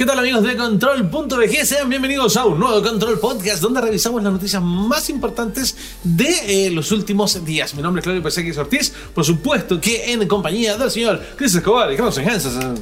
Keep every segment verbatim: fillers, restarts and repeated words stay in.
¿Qué tal, amigos de Control punto b g? Sean bienvenidos a un nuevo Control Podcast donde revisamos las noticias más importantes de eh, los últimos días. Mi nombre es Claudio Pesequis Ortiz, por supuesto que en compañía del señor Chris Escobar y Carlos Hansen.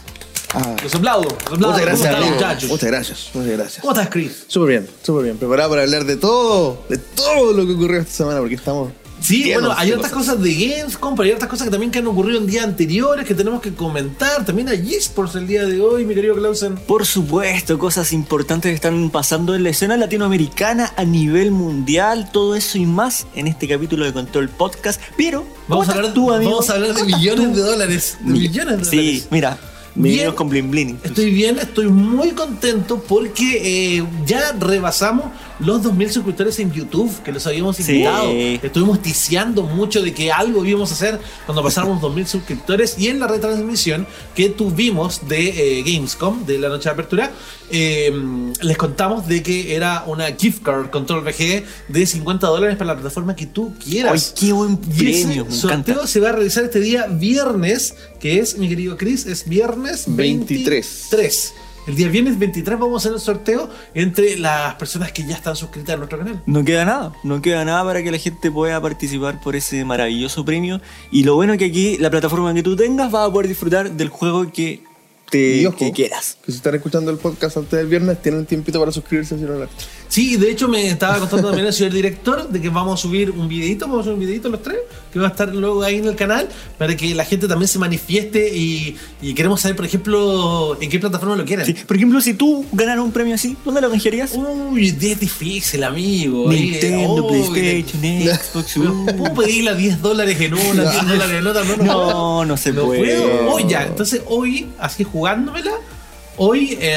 Ah. Los aplaudo, los aplaudo. Muchas gracias, están, muchachos. Muchas gracias, muchas gracias. ¿Cómo estás, Chris? Súper bien, súper bien. Preparado para hablar de todo, de todo lo que ocurrió esta semana, porque estamos... Sí, bueno, hay otras cosas. cosas de Gamescom, pero hay otras cosas que también que han ocurrido en días anteriores que tenemos que comentar. También hay eSports el día de hoy, mi querido Clausen. Por supuesto, cosas importantes que están pasando en la escena latinoamericana a nivel mundial. Todo eso y más en este capítulo de Control Podcast. Pero vamos a hablar, tú, amigo? Vamos a hablar de millones de dólares. De millones de sí, dólares. Sí, mira. Bien, con bling bling. Estoy bien, estoy muy contento porque eh, ya rebasamos los dos mil suscriptores en YouTube, que los habíamos invitado. Sí. Estuvimos ticiando mucho de que algo íbamos a hacer cuando pasáramos dos mil suscriptores, y en la retransmisión que tuvimos de eh, Gamescom, de la noche de apertura, eh, les contamos de que era una gift card Control B G de cincuenta dólares para la plataforma que tú quieras. ¡Ay, qué buen premio! Y ese sorteo se va a realizar este día viernes, que es, mi querido Chris, es viernes veintitrés. El día viernes veintitrés vamos a hacer el sorteo entre las personas que ya están suscritas a nuestro canal. No queda nada, no queda nada para que la gente pueda participar por ese maravilloso premio. Y lo bueno es que aquí, la plataforma que tú tengas, vas a poder disfrutar del juego que te ojo, que quieras. Que si están escuchando el podcast antes del viernes, tienen tiempito para suscribirse si no lo. Sí, de hecho me estaba contando también el señor director de que vamos a subir un videito, vamos a subir un videito los tres, que va a estar luego ahí en el canal, para que la gente también se manifieste y, y queremos saber, por ejemplo, en qué plataforma lo quieren. Sí, por ejemplo, si tú ganaras un premio así, ¿dónde lo canjearías? Uy, es difícil, amigo. Nintendo, Oye, PlayStation, oh, Xbox. ¿Puedo pedirle diez dólares en una, diez dólares en otra? No, no, no, no se no puede. Puedo. Oye, ya, entonces hoy, así jugándomela, hoy... Eh,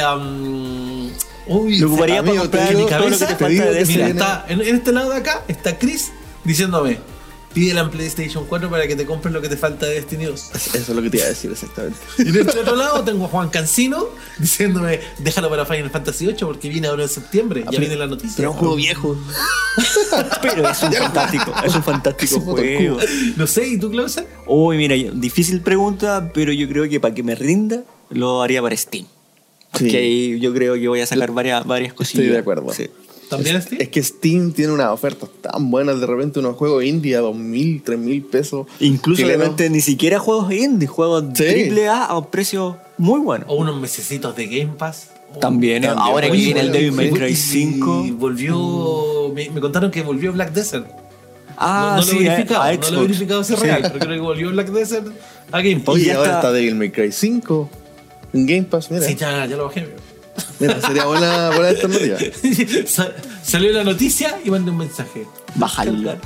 um, Uy, lo ocuparía para comprar en mi cabeza, todo lo que te falta de mira, está, en, en este lado de acá está Chris diciéndome: pídela en PlayStation cuatro para que te compres lo que te falta de Destiny dos. Eso es lo que te iba a decir exactamente. Y en este otro lado tengo a Juan Cancino diciéndome: déjalo para Final Fantasy ocho porque viene ahora en septiembre. Ah, ya viene la noticia. Pero es un juego viejo. Pero es un fantástico, es un fantástico juego. No sé, ¿y tú, Clausen? Uy, mira, difícil pregunta, pero yo creo que para que me rinda lo haría para Steam. Sí. Que ahí yo creo que voy a sacar varias, varias cosillas. Estoy de acuerdo. Sí. ¿También es, Steam? Es que Steam tiene unas ofertas tan buenas. De repente unos juegos indie a dos mil, tres mil pesos. Incluso de repente ni siquiera juegos indie, juegos sí. triple A a un precio muy bueno. O unos mesecitos de Game Pass. También, También. Ahora que viene el Devil May Cry cinco. Y volvió... Me, me contaron que volvió Black Desert. Ah, no, no sí, lo he verificado, a, a no lo he verificado si es sí. real, pero creo que volvió Black Desert a Game Pass. Oye, ahora está... está Devil May Cry cinco en Game Pass, mira. Sí, ya, ya lo bajé. Mira, sería buena, buena alternativa. Salió la noticia y mandé un mensaje. Bájalo.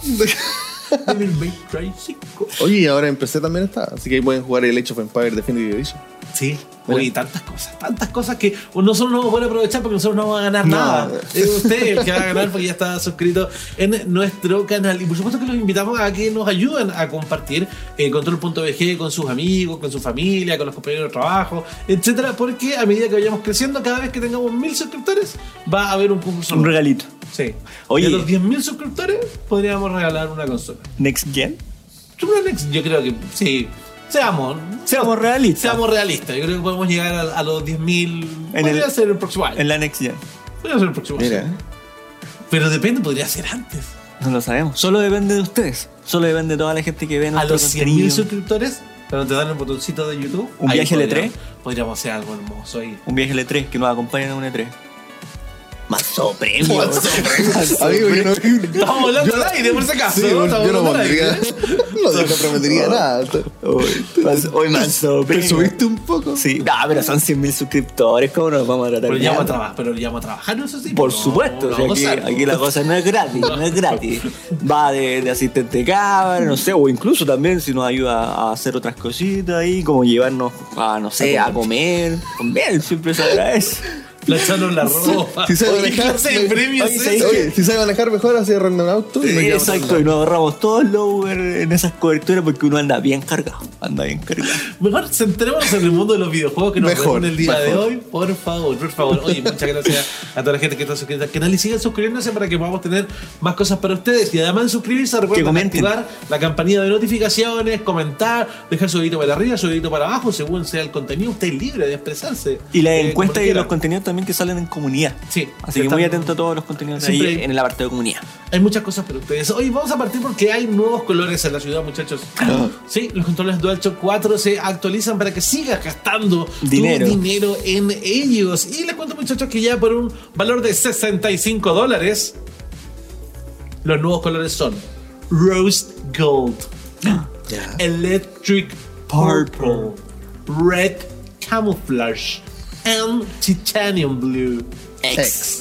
Devil May Cry cinco. Oye, y ahora en P C también está, así que ahí pueden jugar el Age of Empires Definitive Edition. Sí, oye, tantas cosas, tantas cosas que nosotros no vamos a poder aprovechar porque nosotros no vamos a ganar no. nada. Es usted el que va a ganar porque ya está suscrito en nuestro canal. Y por supuesto que los invitamos a que nos ayuden a compartir eh, Control punto b g con sus amigos, con su familia, con los compañeros de trabajo, etcétera, porque a medida que vayamos creciendo, cada vez que tengamos mil suscriptores, va a haber un concurso. Un regalito. Sí. Oye, de los diez mil suscriptores, podríamos regalar una consola. ¿Next Gen? Yo creo que sí. Seamos, seamos realistas. Seamos realistas. Yo creo que podemos llegar a, a los diez mil. Podría el, ser el próximo año. En la Next Gen. Podría ser el próximo Mira. año. Pero depende, podría ser antes. No lo sabemos. Solo depende de ustedes. Solo depende de toda la gente que ve nuestro contenido. A los cien mil suscriptores, cuando te dan el botoncito de YouTube. Un viaje L tres. Podríamos hacer algo hermoso ahí. Un viaje L tres que nos acompañen a un E tres. Manso premio. Manso premio. Amigo, yo no, estamos hablando al aire, por si acaso. Sí, ¿no? yo no pondría. No, no prometería oh. nada. Hoy manso premio. ¿Te subiste un poco? Sí. No, pero son cien mil suscriptores. ¿Cómo nos vamos a tratar? Pero llamo a trabajar, pero llamo a trabajar, ¿no? Sí, por no, supuesto. No, o sea, aquí, aquí la cosa no es gratis. No es gratis. Va de, de asistente de cámara, no sé. O incluso también si nos ayuda a hacer otras cositas ahí, como llevarnos a, no sé, a comer. Bien, siempre se agradece. La echaron la ropa. Si sabe Oye, manejar, clase de me- premios oye, es ¿sabes ese? Oye, si sabe manejar mejor, así arrenda un auto. y nos llevamos a Exacto, otro y lado. nos ahorramos todos los Uber en esas coberturas porque uno anda bien cargado. Anda bien cargado. Mejor centrémonos en el mundo de los videojuegos que nos Mejor, vemos en el día mejor. de hoy. Por favor, por favor. Oye, muchas gracias a toda la gente que está suscrita al canal y sigan suscribiéndose para que podamos tener más cosas para ustedes. Y además de suscribirse, recuerden comenten. activar la campanilla de notificaciones, comentar, dejar su dedito para arriba, su dedito para abajo, según sea el contenido. Usted es libre de expresarse. Y las eh, encuestas como y quiera. los contenidos también que salen en comunidad. Sí. Así que Están- muy atento a todos los contenidos de Siempre ahí hay- en el apartado de comunidad. Hay muchas cosas para ustedes. Hoy vamos a partir porque hay nuevos colores en la ciudad, muchachos. Sí, los controles DualShock cuatro se actualizan para que sigas gastando Dinero. tu dinero en ellos. Y les cuento, muchachos, que ya por un valor de sesenta y cinco dólares, los nuevos colores son Rose Gold, Ya. Electric Purple, Red Camouflage, and Titanium Blue. X.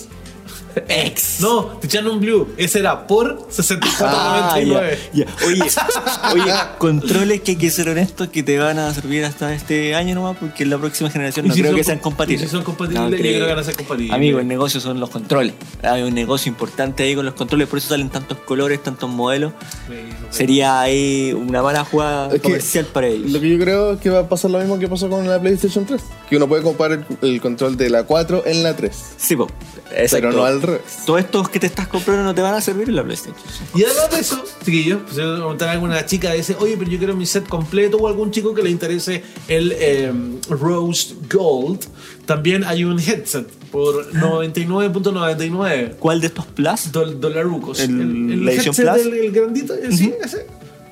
X. No, Titanium Blue. Ese era por sesenta y cuatro noventa y nueve. ya, ya. Oye, oye, controles que hay que ser honestos que te van a servir hasta este año nomás porque en la próxima generación no creo que sean compatibles. Y si son compatibles, No yo creo. creo que van a ser compatibles. Amigo, el negocio son los controles. Hay un negocio importante ahí con los controles, por eso salen tantos colores, tantos modelos. Sería ahí una mala jugada Es que comercial para ellos. Lo que yo creo es que va a pasar lo mismo que pasó con la PlayStation tres. Que uno puede comprar el, el control de la cuatro en la tres. Sí, po. Exacto. Pero no al revés. Todos estos que te estás comprando no te van a servir en la PlayStation. Y además de eso, chiquillos, pues, si me preguntan a alguna chica dice, oye, pero yo quiero mi set completo, o algún chico que le interese el eh, Rose Gold, también hay un headset por noventa y nueve punto noventa y nueve ¿Cuál de estos Plus? dol- dolarucos. ¿El- la edición headset Plus? del el grandito, eh, sí, ese.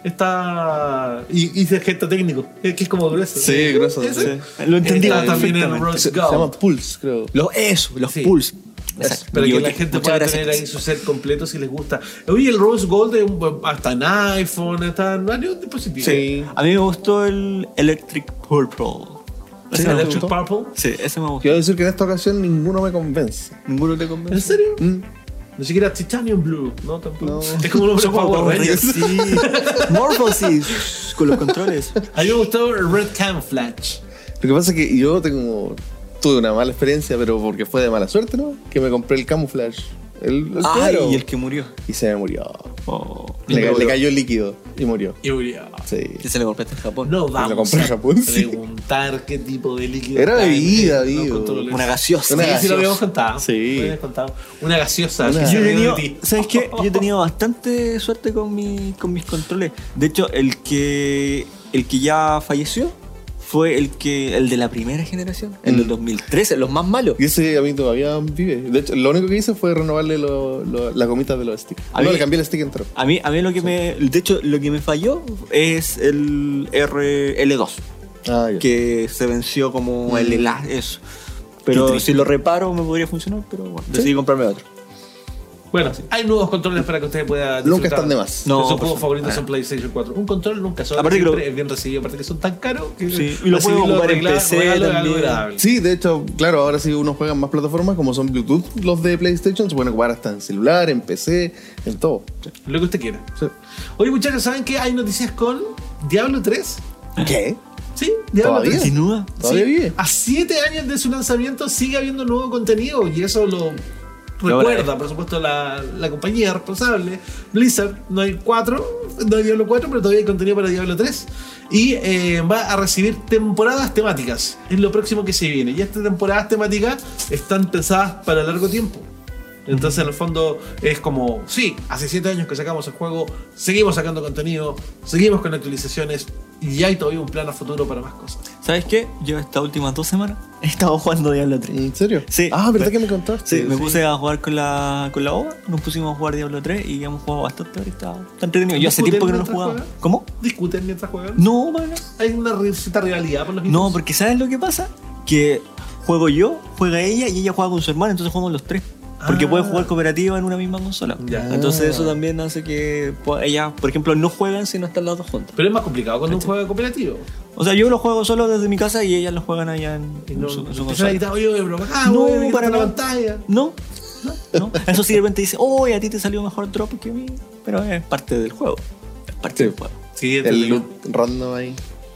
Está. Y, y se gesta técnico, eh, que es como grueso. Sí, grueso, Ese. sí. Lo entendí Está también en perfectamente. Rose Se, se llama Gold. Pulse, creo. Los, eso, los Sí. Pulse. Exacto. Para que Yo- la gente muchas pueda gracias. tener ahí su set completo si les gusta. Oye, el Rose Gold es un buen- hasta en iPhone, está en varios dispositivos. Sí. A mí me gustó el Electric Purple. ¿Es Sí, el me Electric gustó. Purple? Sí, ese me gustó. Quiero decir que en esta ocasión ninguno me convence. ¿Ninguno te ¿En convence? serio? Mm. Ni siquiera Titanium Blue, ¿no? Tampoco. No. Es como un hombre Son como Power Power Rangers. Rangers, sí. Morphosis con los controles. A mí me gustó el Red Camouflage. Lo que pasa es que yo tengo tuve una mala experiencia, pero porque fue de mala suerte, ¿no? Que me compré el Camouflage. El, el Ay, primero. y el que murió. Y se me murió. Oh. Le, murió. le cayó el líquido y murió. Y murió. Sí. Que se le compraste en Japón. No lo vamos compré en a Japón, sí. preguntar qué tipo de líquido. Era está en bebida, los amigo. controles. Una gaseosa. Una Sí, sí, lo gaseosa. habíamos contado. Sí. Lo habíamos contado. Una gaseosa. Una- que Yo se he rió tenido, de ti. ¿sabes qué? Yo he tenido bastante suerte con, mi, con mis controles. De hecho, el que el que ya falleció fue el que el de la primera generación, el del Mm. dos mil trece, los más malos. Y ese a mí todavía vive. De hecho, lo único que hice fue renovarle lo- lo- las gomitas de los sticks. A No, mí- le cambié el stick entero. A mí, a mí lo que me. De hecho, lo que me falló es el R L dos, Ah, ya. que se venció como Mm. el ela- eso. Pero triste. si lo reparo me podría funcionar, pero bueno, decidí comprarme otro. Bueno, hay nuevos controles para que ustedes puedan disfrutar. Nunca están de más. No, de sus por juegos supuesto. favoritos Ah. en PlayStation cuatro. Un control nunca solo Aparte que siempre lo- es bien recibido, aparte que son tan caros que Sí, y lo puedo recibirlo, ocupar en arreglar, P C regalo es algo también. agradable. Sí, de hecho, claro, ahora sí uno juega en más plataformas como son Bluetooth, los de PlayStation se pueden ocupar hasta en celular, en P C, en todo. Lo que usted quiera. Sí. Oye, muchachos, ¿saben que hay noticias con Diablo tres? ¿Qué? Sí, Diablo ¿Todavía? tres. Continúa. ¿Todavía Sí, vive? a siete años de su lanzamiento sigue habiendo nuevo contenido y eso lo recuerda, por supuesto, la, la compañía responsable, Blizzard. No hay cuatro, no hay Diablo cuatro, pero todavía hay contenido para Diablo tres. Y eh, va a recibir temporadas temáticas. Es lo próximo que se viene. Y estas temporadas temáticas están pensadas para largo tiempo. Entonces, en el fondo, es como, sí, hace siete años que sacamos el juego, seguimos sacando contenido, seguimos con actualizaciones y ya hay todavía un plan a futuro para más cosas. ¿Sabes qué? Yo estas últimas dos semanas he estado jugando Diablo tres. ¿En serio? Sí. Ah, ¿verdad Me- que me contaste? Sí, me puse a jugar con la, con la O V A, nos pusimos a jugar Diablo tres y hemos jugado bastante ahorita. Está entretenido. Yo hace ¿Discuten tiempo que no lo mientras jugaba. juegan? ¿Cómo? ¿Discuten mientras juegan? No, para nada. Hay una ri- cierta rivalidad por los No, mismos. porque ¿sabes lo que pasa? Que juego yo, juega ella y ella juega con su hermano, entonces jugamos los tres. Porque Ah. pueden jugar cooperativa en una misma consola. Ya. Entonces eso también hace que pues, ellas, por ejemplo, no juegan si no están las dos juntas. Pero es más complicado cuando un juego cooperativo. O sea, yo lo juego solo desde mi casa y ellas lo juegan allá en, Y en no, su, en su empiezan a consola. gritar, oye, oye, bro, ah, No, oye, me para quitaste la nada. pantalla. No, no, no. Eso sí de repente dice, oh, a ti te salió mejor drop que a mí. Pero es parte del juego. Es parte Sí. del juego. Sí, El entendido. loot random ahí.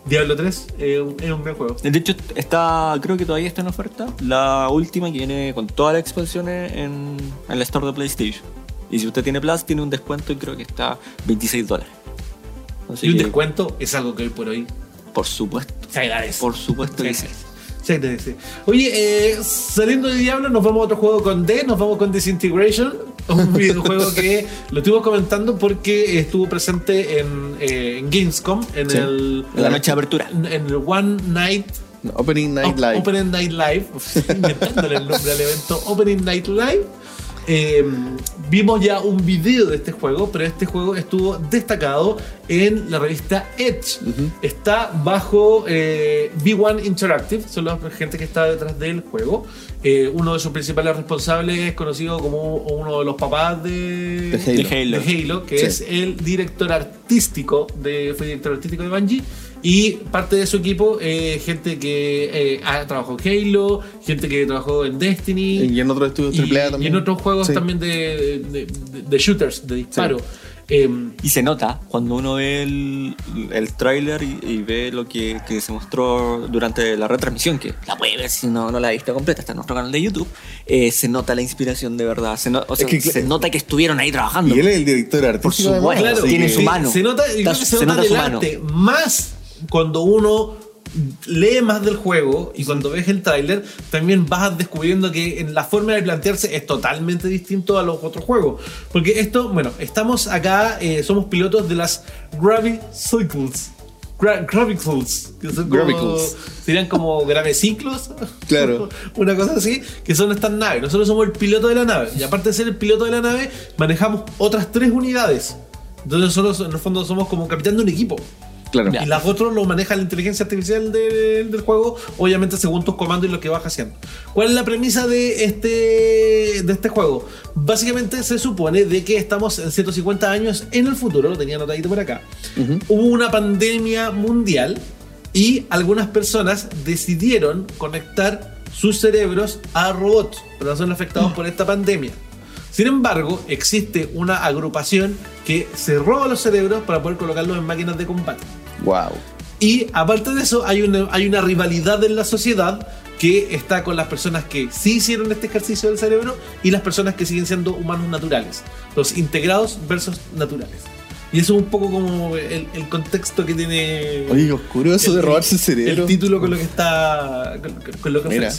Diablo tres es un, es un gran juego. De hecho, está, creo que todavía está en oferta. La última que viene con todas las expansiones en, en la store de PlayStation. Y si usted tiene Plus, tiene un descuento y creo que está veintiséis dólares. Así y un que, descuento es algo que hoy por hoy por supuesto. se agradece. Por supuesto que sí. Se agradece. Oye, eh, saliendo de Diablo, nos vamos a otro juego con D, nos vamos con Disintegration, un videojuego que lo estuvimos comentando porque estuvo presente en, eh, en Gamescom, en Sí. el En la noche de apertura. En, en el One Night No, Opening Night Op- Live. Opening Night Live, inventándole el nombre al evento Opening Night Live. Eh, vimos ya un video de este juego, pero este juego estuvo destacado en la revista Edge. Ujú. Está bajo eh, V uno Interactive, son la gente que está detrás del juego. Eh, uno de sus principales responsables es conocido como uno de los papás de, De Halo. De Halo. de Halo, que Sí. es el director artístico de, fue director artístico de Bungie. Y parte de su equipo, eh, gente que eh, ha trabajado en Halo, gente que trabajó en Destiny. Y en otros estudios Y, triple A y también. en otros juegos Sí. también de, de, de- de shooters, de disparo. Eh, Y se nota cuando uno ve el, el tráiler y, y ve lo que, que se mostró durante la retransmisión, que la puede ver si no, no la ha visto completa, está en nuestro canal de YouTube. Eh, se nota la inspiración de verdad. Se, no- o sea, Es que- se nota que estuvieron ahí trabajando. Y él es el director artístico. Por supuesto. además, Claro, así tiene que- su mano. Se nota, yo Está- creo que se se nota nota su el mano. arte más cuando uno lee más del juego y cuando ves el tráiler también vas descubriendo que en la forma de plantearse es totalmente distinto a los otros juegos, porque esto, bueno, estamos acá, eh, somos pilotos de las Gravicicles. Gra- Gravicles, que son como, Gravicles. serían como graveciclos. Claro. Una cosa así, que son estas naves. Nosotros somos el piloto de la nave. Y aparte de ser el piloto de la nave, manejamos otras tres unidades. Entonces nosotros en el fondo somos como capitán de un equipo. Claro. Ya. Y las otras lo maneja la inteligencia artificial de- del juego, obviamente según tus comandos y lo que vas haciendo. ¿Cuál es la premisa de este, de este juego? Básicamente se supone de que estamos en ciento cincuenta años en el futuro, lo tenía anotadito por acá. Ujú. Hubo una pandemia mundial y algunas personas decidieron conectar sus cerebros a robots, pero no son afectados por esta pandemia. Sin embargo, existe una agrupación que se roba los cerebros para poder colocarlos en máquinas de combate. Wow. Y aparte de eso, hay una, hay una rivalidad en la sociedad que está con las personas que sí hicieron este ejercicio del cerebro y las personas que siguen siendo humanos naturales. Los integrados versus naturales. Y eso es un poco como el, el contexto que tiene... Oye, qué oscuro eso de robarse el cerebro. El título con lo que está... Con, con- con lo que Mira. ofrece.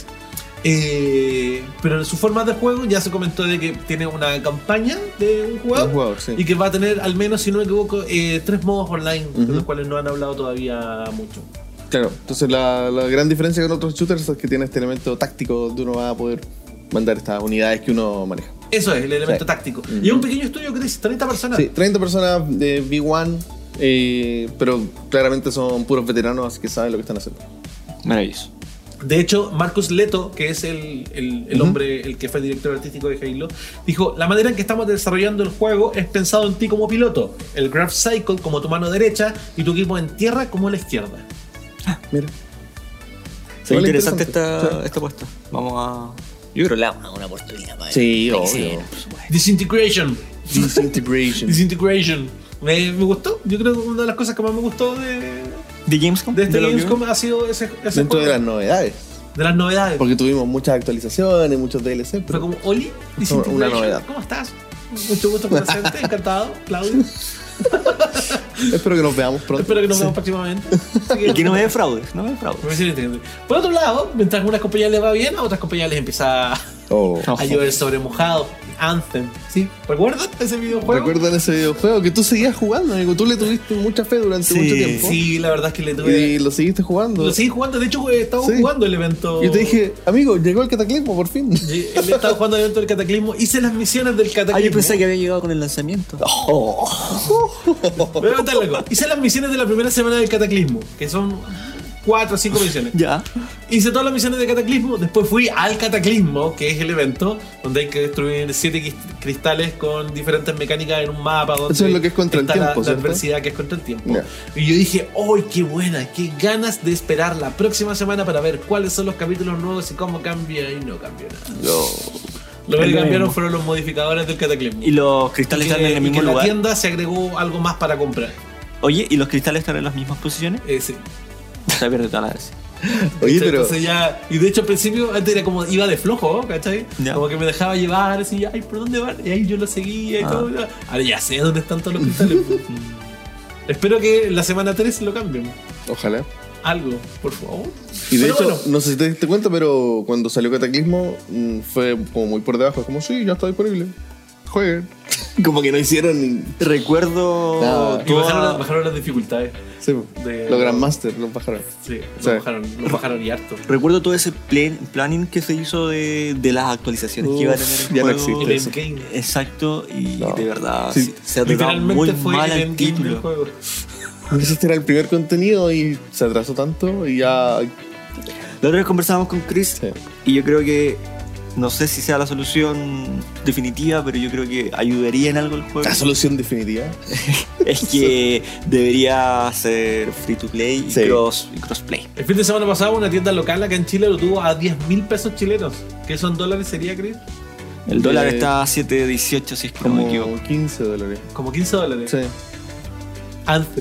Eh, pero en su forma de juego ya se comentó de que tiene una campaña de un jugador, Un jugador, sí. y que va a tener al menos, si no me equivoco, eh, tres modos online, de Ujú. los cuales no han hablado todavía mucho. Claro, entonces la, la gran diferencia con otros shooters es que tiene este elemento táctico donde uno va a poder mandar estas unidades que uno maneja. Eso es, el elemento Sí. táctico. Ujú. Y es un pequeño estudio que dice treinta personas. Sí, treinta personas de V uno, eh, pero claramente son puros veteranos, así que saben lo que están haciendo. Maravilloso. De hecho, Marcus Leto, que es el, el, el Ujú. hombre, el que fue director artístico de Halo, dijo: la manera en que estamos desarrollando el juego es pensado en ti como piloto, el Graph Cycle como tu mano derecha y tu equipo en tierra como la izquierda. Mira. Se ve Igual interesante interesante. esta, esta apuesta. Vamos a. Yo creo que le damos una- una oportunidad para Sí, para que obvio. se- por supuesto. Disintegration. Disintegration. Disintegration. Me, me gustó. Yo creo que una de las cosas que más me gustó de, ¿De Gamescom? de este ¿De lo que Gamescom ha sido ese, ese Dentro de juego. las novedades. de las novedades. Porque tuvimos muchas actualizaciones, muchos D L C. Fue Pero como, Oli, una Disintegration. novedad. ¿Cómo estás? Mucho gusto conocerte, encantado, Claudio. espero que nos veamos pronto. Espero que nos Sí. veamos próximamente. Y que no me defraudes, no me defraudes. Me parece interesante. Por otro lado, mientras a unas compañías les va bien, a otras compañías les empieza a, Oh. a llover sobre mojado. Anthem, ¿sí? ¿Recuerdan ese videojuego? ¿Recuerdan ese videojuego que tú seguías jugando, amigo? Tú le tuviste mucha fe durante Sí, mucho tiempo. Sí, la verdad es que le tuve. Y lo seguiste jugando. Lo seguí jugando, de hecho, eh, estaba Sí. jugando el evento. Y yo te dije, amigo, llegó el cataclismo, por fin. Y- Él estaba jugando el evento del Cataclismo. Hice las misiones del Ah, Cataclismo. yo pensé que había llegado con el lanzamiento. Voy a contar algo. Hice las misiones de la primera semana del Cataclismo, que son cuatro o cinco misiones. Ya. Hice todas las misiones de Cataclismo, después fui al Cataclismo, que es el evento donde hay que destruir siete quis- cristales con diferentes mecánicas en un mapa. Donde Eso es lo que es contra el está la- tiempo, La, ¿cierto? adversidad que es contra el tiempo. Ya. Y yo dije, ¡ay, qué buena! ¡Qué ganas de esperar la próxima semana para ver cuáles son los capítulos nuevos y cómo cambia! Y no cambió nada. No. Lo que Es lo cambiaron mismo. fueron los modificadores del Cataclismo. Y los cristales que, están en el y mismo que en la lugar. tienda se agregó algo más para comprar. Oye, ¿y los cristales están en las mismas posiciones? Eh, sí. se pierde toda la vez. Oye, pero. Entonces ya, y de hecho al principio antes era como iba de flojo, ¿cachai? Ya. Como que me dejaba llevar, así, ay, ¿por dónde van? Y ahí yo lo seguía y Ah. todo. Ahora ya sé dónde están todos los cristales. Espero que la semana tres lo cambien. Ojalá. Algo, por favor. Y de Pero hecho, bueno, no sé si te diste cuenta, pero cuando salió Cataclismo mm, fue como muy por debajo. Como, sí, ya está disponible. Jueguen. Como que no hicieron ni. Recuerdo Nada. y toda- bajaron, bajaron las dificultades. Sí, De- los Grandmaster los bajaron. Sí, Sí. lo bajaron, lo bajaron y harto. Recuerdo todo ese plan- planning que se hizo de, de las actualizaciones que iba a tener el ya no juego. existe El eso. endgame. Exacto, y No. de verdad Sí. se- se ha tratado muy Literalmente fue mal el al endgame del título. juego. Este era el primer contenido y se atrasó tanto y ya. La otra vez conversábamos con Chris Sí. y yo creo que, no sé si sea la solución definitiva, pero yo creo que ayudaría en algo el juego. La solución definitiva. Es que debería ser free to play y, Sí. cross, y crossplay. El fin de semana pasado una tienda local acá en Chile lo tuvo a diez mil pesos chilenos. ¿Qué son dólares sería, Chris? El dólar Eh, está a siete dieciocho si es que no me equivoco. Como quince dólares. Como quince dólares. Sí. Anthem.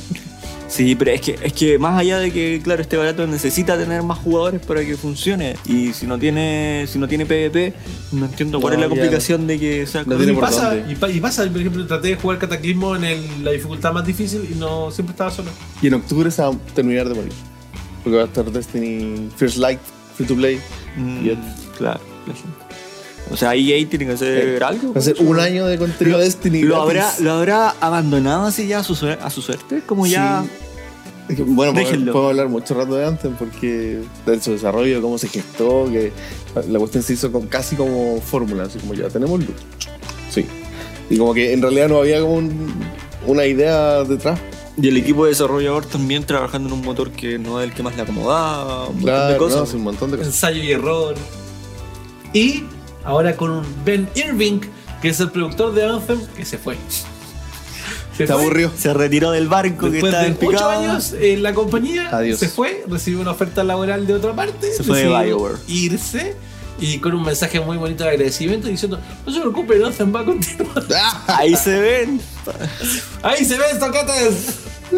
Sí, pero es que, es que más allá de que, claro, este barato necesita tener más jugadores para que funcione. Y si no tiene, si no tiene PvP, no entiendo cuál No, es la ya complicación de que sea No Y tiene por pasa, dónde. y, pa- y pasa, por ejemplo, traté de jugar Cataclismo en el- la dificultad más difícil y no siempre estaba solo. Y en octubre se va a terminar de morir. Porque va a estar Destiny First Light, free to play. Mm, Y el- claro, la gente. O sea, E A tiene que hacer algo. Va a ser un año de contenido Lo, Destiny. lo habrá, gratis. ¿Lo habrá abandonado así ya a su, suer- a su suerte? Como ya... Sí. Es que, bueno, podemos, Déjenlo. podemos hablar mucho rato de Anthem porque de su desarrollo, cómo se gestó, que la cuestión se hizo con, casi como fórmula, así como ya tenemos luz. Sí. Y como que en realidad no había como un- una idea detrás. Y el equipo de desarrollador también trabajando en un motor que no es el que más le acomodaba, un montón de Claro, no, cosas. sí, un montón de cosas. Ensayo y error. Y ahora con un Ben Irving, que es el productor de Anthem, que se fue. Se Se fue. aburrió. Se retiró del barco que Después estaba de en ocho picado. años en la compañía, Adiós. se fue, recibió una oferta laboral de otra parte, Se fue de decidió BioWare. irse y con un mensaje muy bonito de agradecimiento diciendo: no se preocupe, Anthem va a continuar. Ahí se ven. Ahí se ven, toquetes.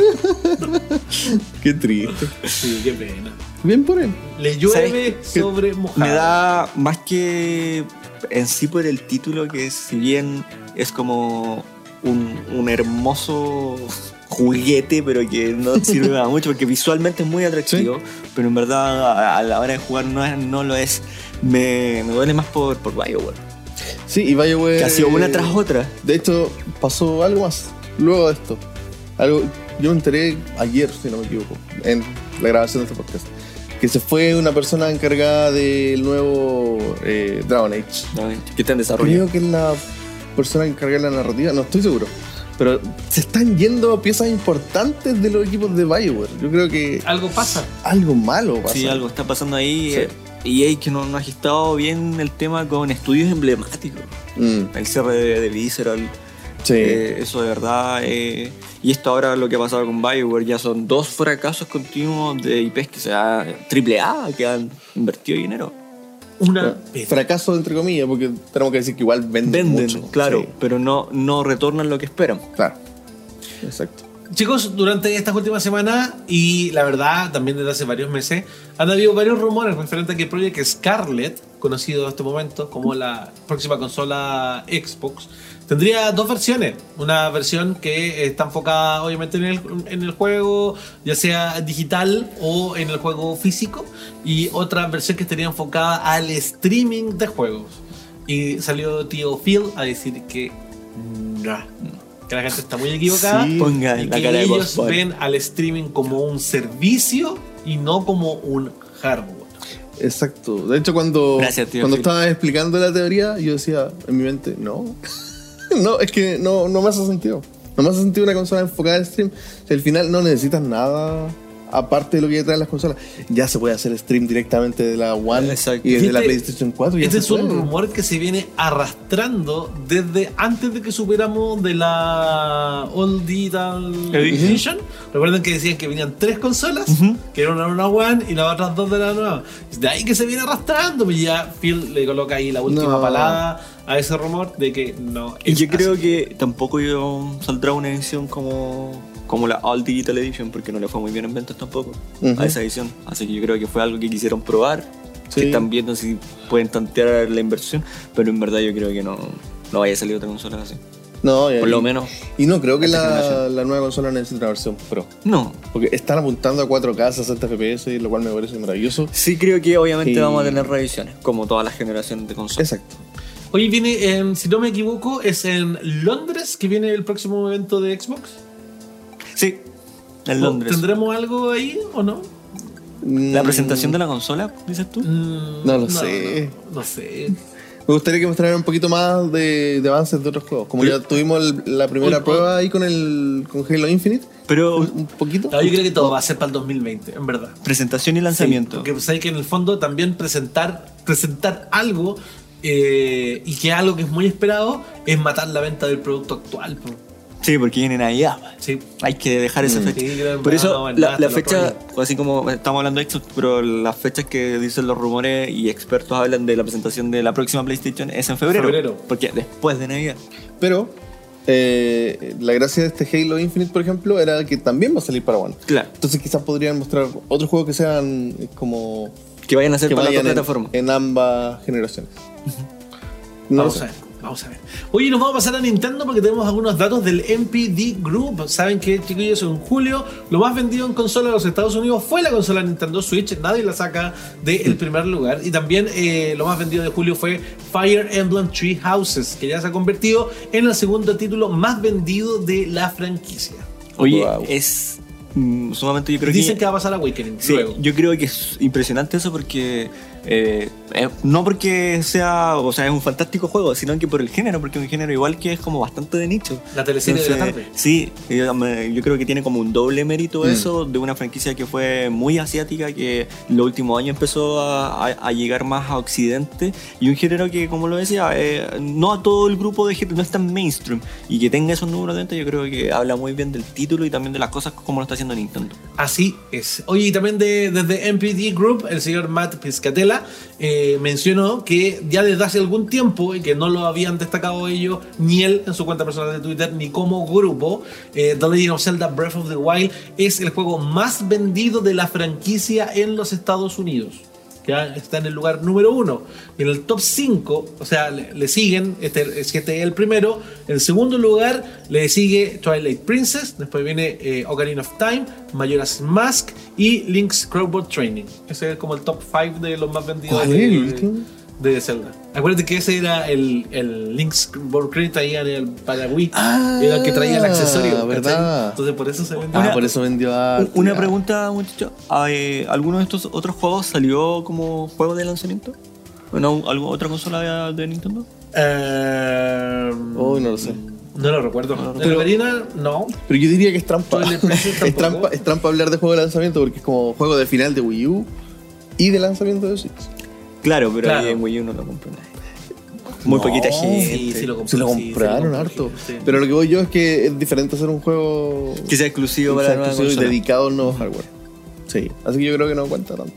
Qué triste. Sí, qué pena. Bien por él. Le llueve ¿Sabes sobre mojado. Me da más que en sí por el título, que si bien es como un, un hermoso juguete, pero que no sirve para mucho, porque visualmente es muy atractivo, pero en verdad a, a la hora de jugar no, es- no lo es. Me, me duele más por, por BioWare, Sí, y BioWare. que ha sido una tras otra. De hecho, pasó algo más luego de esto. Algo, yo me enteré ayer, si no me equivoco, en la grabación de este podcast, que se fue una persona encargada del nuevo eh, Dragon Age. Que está en desarrollo. Creo que es la persona encargada de la narrativa, no estoy seguro. Pero se están yendo piezas importantes de los equipos de BioWare. Yo creo que Algo pasa. algo malo pasa. Sí, algo está pasando ahí. Sí. eh, E A que no, no ha gestado bien el tema con estudios emblemáticos. Mm, El cierre de, de Visceral. sí. Eh, eso de verdad. eh, y esto ahora lo que ha pasado con BioWare ya son dos fracasos continuos de I Ps que se ha triple A que han invertido dinero. Una Fracaso entre comillas, porque tenemos que decir que igual venden, Venden, mucho. claro, Sí, pero no, no retornan lo que esperan. claro. Exacto. Chicos, durante estas últimas semanas y la verdad también desde hace varios meses han habido varios rumores referentes a que Project Scarlet, conocido en este momento como la próxima consola Xbox, tendría dos versiones. Una versión que está enfocada obviamente en el, en el juego, ya sea digital o en el juego físico, y otra versión que estaría enfocada al streaming de juegos. Y salió tío Phil a decir que no. Que la gente está muy equivocada Sí, ponga y la que cara de ellos Boss Bunny. ven al streaming como un servicio y no como un hardware. Exacto. De hecho, cuando, Gracias, tío cuando Phil. estaba explicando la teoría, yo decía en mi mente, no. no, es que no, no me hace sentido. No me hace sentido una consola enfocada en stream. Si al final no necesitas nada aparte de lo que ya traen las consolas. Ya se puede hacer stream directamente de la One Exacto. y desde la Este- PlayStation cuatro. Ya Este se es un puede. rumor que se viene arrastrando desde antes de que supiéramos de la All Digital Edition. Edition. Recuerden que decían que venían tres consolas, que eran una, una One y las otras dos de la nueva. De ahí que se viene arrastrando, y ya Phil le coloca ahí la última No. palada a ese rumor de que no Y es yo creo así. que tampoco yo saldrá una edición como como la All Digital Edition, porque no le fue muy bien en ventas tampoco uh-huh. a esa edición. Así que yo creo que fue algo que quisieron probar, sí. que están viendo si pueden tantear la inversión, pero en verdad yo creo que no, no vaya a salir otra consola así. No, por y, lo menos. Y no creo que la, la nueva consola necesite una versión Pro. No. Porque están apuntando a cuatro K, sesenta F P S, lo cual me parece maravilloso. Sí, creo que obviamente y... vamos a tener revisiones, como todas las generaciones de consolas. Exacto. Oye, viene, en, si no me equivoco, es en Londres que viene el próximo evento de Xbox. Sí, en Londres. ¿Tendremos algo ahí o no? ¿La presentación de la consola, dices tú? Mm, no lo no, sé. No, no sé. Me gustaría que mostraran un poquito más de, de avances de otros juegos. Como ¿Sí? ya tuvimos el, la primera Uy, prueba ahí con el con Halo Infinite. Pero un, un poquito. No, yo creo que todo va a ser para el dos mil veinte, en verdad. Presentación y lanzamiento. Sí, porque pues, hay que en el fondo también presentar, presentar algo eh, y que algo que es muy esperado es matar la venta del producto actual. Pues. Sí, porque viene Navidad. Sí. Hay que dejar esa fecha. Sí, Por eso, no, no, la, la fecha, así como estamos hablando de Xbox, pero las fechas que dicen los rumores y expertos hablan de la presentación de la próxima PlayStation es en febrero. febrero. Porque después de Navidad. Pero eh, la gracia de este Halo Infinite, por ejemplo, era que también va a salir para One. Claro. Entonces quizás podrían mostrar otros juegos que sean como... Que vayan a ser que para la en, plataforma. En ambas generaciones. Uh-huh. No Vamos a ver. Vamos a ver. Oye, nos vamos a pasar a Nintendo porque tenemos algunos datos del M P D Group. Saben que, chiquillos, en julio lo más vendido en consola de los Estados Unidos fue la consola Nintendo Switch. Nadie la saca del primer lugar. Y también eh, lo más vendido de julio fue Fire Emblem Three Houses, que ya se ha convertido en el segundo título más vendido de la franquicia. Oye, wow. es mm, sumamente yo creo Dicen que... que va a pasar Awakening Sí, luego. Yo creo que es impresionante eso porque... Eh, eh, no porque sea, o sea, es un fantástico juego, sino que por el género, porque es un género igual que es como bastante de nicho. La teleserie de la tarde. Sí, yo creo que tiene como un doble mérito mm. eso de una franquicia que fue muy asiática, que los últimos años empezó a, a, a llegar más a Occidente, y un género que, como lo decía, eh, no a todo el grupo de gente no es tan mainstream, y que tenga esos números dentro, yo creo que habla muy bien del título y también de las cosas como lo está haciendo Nintendo. Así es. Oye, y también de, desde M P D Group, el señor Matt Piscatella Eh, mencionó que ya desde hace algún tiempo, y que no lo habían destacado ellos, ni él en su cuenta personal de Twitter, ni como grupo, eh, The Legend of Zelda Breath of the Wild es el juego más vendido de la franquicia en los Estados Unidos. Que está en el lugar número uno. En el top cinco, o sea, le, le siguen, este, este es el primero. En segundo lugar le sigue Twilight Princess. Después viene eh, Ocarina of Time, Majora's Mask y Link's Crowdboard Training. Ese es como el top cinco de los más vendidos de, de, de Zelda. Acuérdate que ese era el, el Link's Crowdboard Training, traía el para Wii. Ah, era el que traía el accesorio, ¿verdad? Entonces por eso se vendió. Ah, por eso vendió a... Una pregunta, muchachos. ¿Alguno de estos otros juegos salió como juego de lanzamiento? ¿No, ¿Alguna otra consola de Nintendo? Eh... Oh, no lo sé. No lo recuerdo. No, pero, Ocarina, no. Pero yo diría que es trampa. es, trampa es trampa hablar de juego de lanzamiento porque es como juego de final de Wii U y de lanzamiento de Switch. Claro, pero claro. Ahí en Wii U no lo compró nadie. Muy no, poquita gente. Sí, sí lo, compró, sí, lo compraron sí, lo harto. Sí. Pero lo que voy yo es que es diferente hacer un juego que sea exclusivo que para sea exclusivo y dedicado al nuevo hardware. Sí, así que yo creo que no cuenta tanto.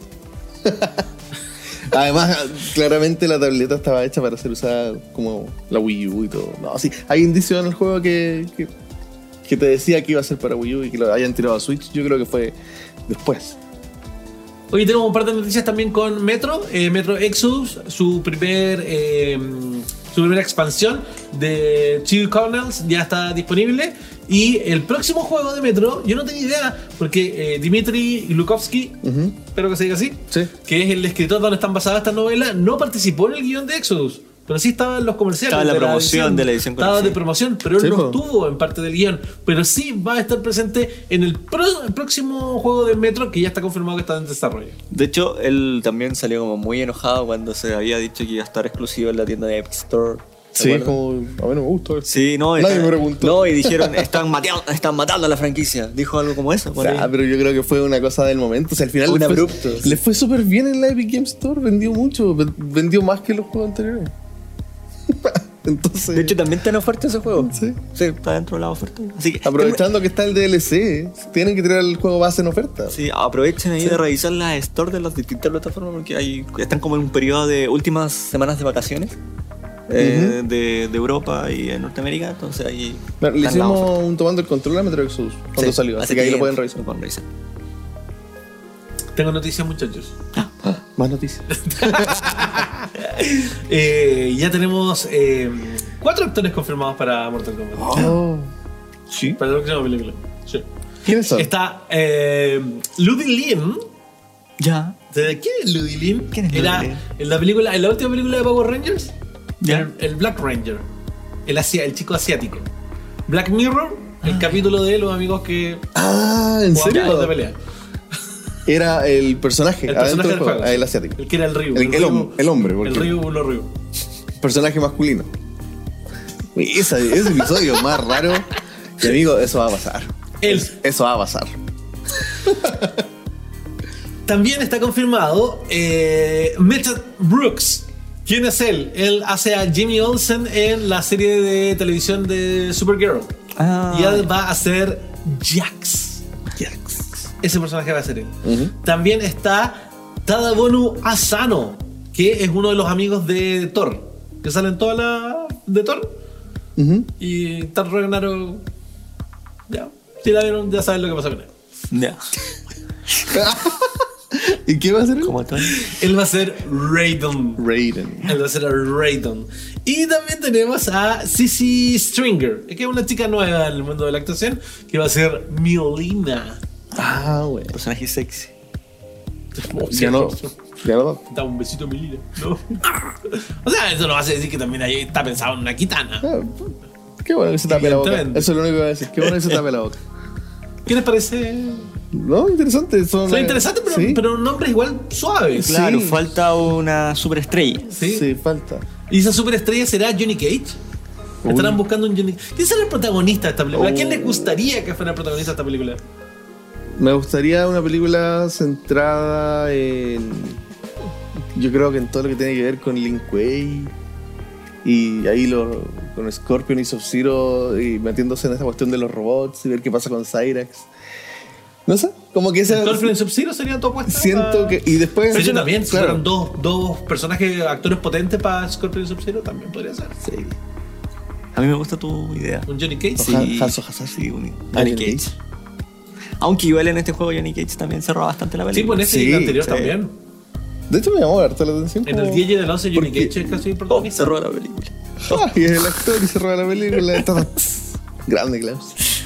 Además, claramente la tableta estaba hecha para ser usada como la Wii U y todo. No, sí, hay indicios en el juego que, que, que te decía que iba a ser para Wii U y que lo hayan tirado a Switch. Yo creo que fue después. Hoy tenemos un par de noticias también con Metro, eh, Metro Exodus, su primer eh, su primera expansión de Two Kernels ya está disponible. Y el próximo juego de Metro, yo no tenía idea, porque eh, Dmitry Glukovsky, uh-huh. espero que se diga así, sí. que es el escritor donde están basadas estas novelas, no participó en el guión de Exodus. Pero sí estaba en los comerciales. Estaba en la de promoción la de la edición. Estaba de promoción, pero él sí, no po. estuvo en parte del guión. Pero sí va a estar presente en el, pro, el próximo juego de Metro, que ya está confirmado que está en desarrollo. De hecho, él también salió como muy enojado cuando se había dicho que iba a estar exclusivo en la tienda de Epic Store. Sí, como, a mí no me gustó. Sí, no, nadie está, me preguntó. No, y dijeron, están mateando, están matando a la franquicia. Dijo algo como eso. O sea, pero yo creo que fue una cosa del momento. O sea, al final un le abrupto. Fue, sí. le fue súper bien en la Epic Game Store. Vendió mucho. Vendió más que los juegos anteriores. Entonces, de hecho, también está en oferta ese juego. Sí. Sí, está dentro de la oferta. Así que, aprovechando que está el D L C, tienen que tirar el juego base en oferta. Sí, aprovechen ahí sí. de revisar las stores de las distintas plataformas porque hay, están como en un periodo de últimas semanas de vacaciones. eh, uh-huh. de, de Europa y en Norteamérica. Entonces ahí. Bueno, le hicimos un tomando el control a Metro Exodus cuando sí, salió, así que ahí lo pueden revisar. Lo pueden revisar. Tengo noticias, muchachos. Ah, ah, más noticias. eh, ya tenemos eh, cuatro actores confirmados para Mortal Kombat. Oh. Sí. Para la próxima película. Sí. ¿Quiénes son? Está eh, Ludi Lin. Ya. ¿Quién es Ludi Lin? ¿Quién es Era Ludi Lin? En la película, en la última película de Power Rangers. Ya. El, el Black Ranger. El, asia, el chico asiático. Black Mirror. El ah. capítulo de los amigos que. Ah, ¿en serio? De pelea. Era el personaje, el personaje del juego, juego, el asiático. El que era el Ryu. El, el, el, Ryu, el hombre. El Ryu, lo Ryu. Personaje masculino. Ese, ese episodio más raro. Y amigo, eso va a pasar. Él. Eso va a pasar. También está confirmado eh, Method Brooks. ¿Quién es él? Él hace a Jimmy Olsen en la serie de televisión de Supergirl. Ah. Y él va a ser Jax. Jax. Ese personaje va a ser él. Uh-huh. También está Tadabonu Asano, que es uno de los amigos de Thor, que salen todas las de Thor. Uh-huh. Y Thor Ragnarok. Ya, si la vieron, ya saben lo que pasa con él. Ya. ¿Y qué va a hacer él? ¿Cómo está? Él va a ser Raiden. Raiden. Él va a ser a Raiden. Y también tenemos a Sissy Stringer, que es una chica nueva en el mundo de la actuación, que va a ser Mileena. Ah, güey. Personaje sexy. Oh, ya no. Ya no. Da un besito a Mileena. No. O sea, eso no va a decir que también ahí está pensado en una kitana. Ah, qué bueno que se tape la boca. Eso es lo único que voy a decir. Qué bueno que se tape la boca. ¿Qué les parece? No, interesante. Son, Son interesantes, pero, ¿sí? pero nombres igual suaves. Claro, sí. Falta una superestrella. Sí, sí, falta. ¿Y esa superestrella será Johnny Cage? Uy. Estarán buscando un Johnny Cage. ¿Quién será el protagonista de esta película? Oh. ¿A quién les gustaría que fuera el protagonista de esta película? Me gustaría una película centrada en. Yo creo que en todo lo que tiene que ver con Lin Kuei. Y ahí lo, con Scorpion y Sub-Zero y metiéndose en esta cuestión de los robots y ver qué pasa con Cyrax. No sé, como que ese. Scorpion y Sub-Zero serían todo puestos. Siento para... que. Y después. Sí, yo también, si claro. fueran dos, dos personajes, actores potentes para Scorpion y Sub-Zero, también podría ser. Sí. A mí me gusta tu idea. ¿Un Johnny Cage? Sí, Hanzo Hasashi. Sí, un Johnny Cage. Cage. Aunque igual en este juego Johnny Cage también cerró bastante la película. Sí, pues en este sí, y el anterior sí. también. De hecho me llamó harto la atención. En como... el diez y del once Johnny Porque... Cage es casi el protagonista. Oh, cerró la película. Oh, y el actor y cerró la película. Grande, Klaus.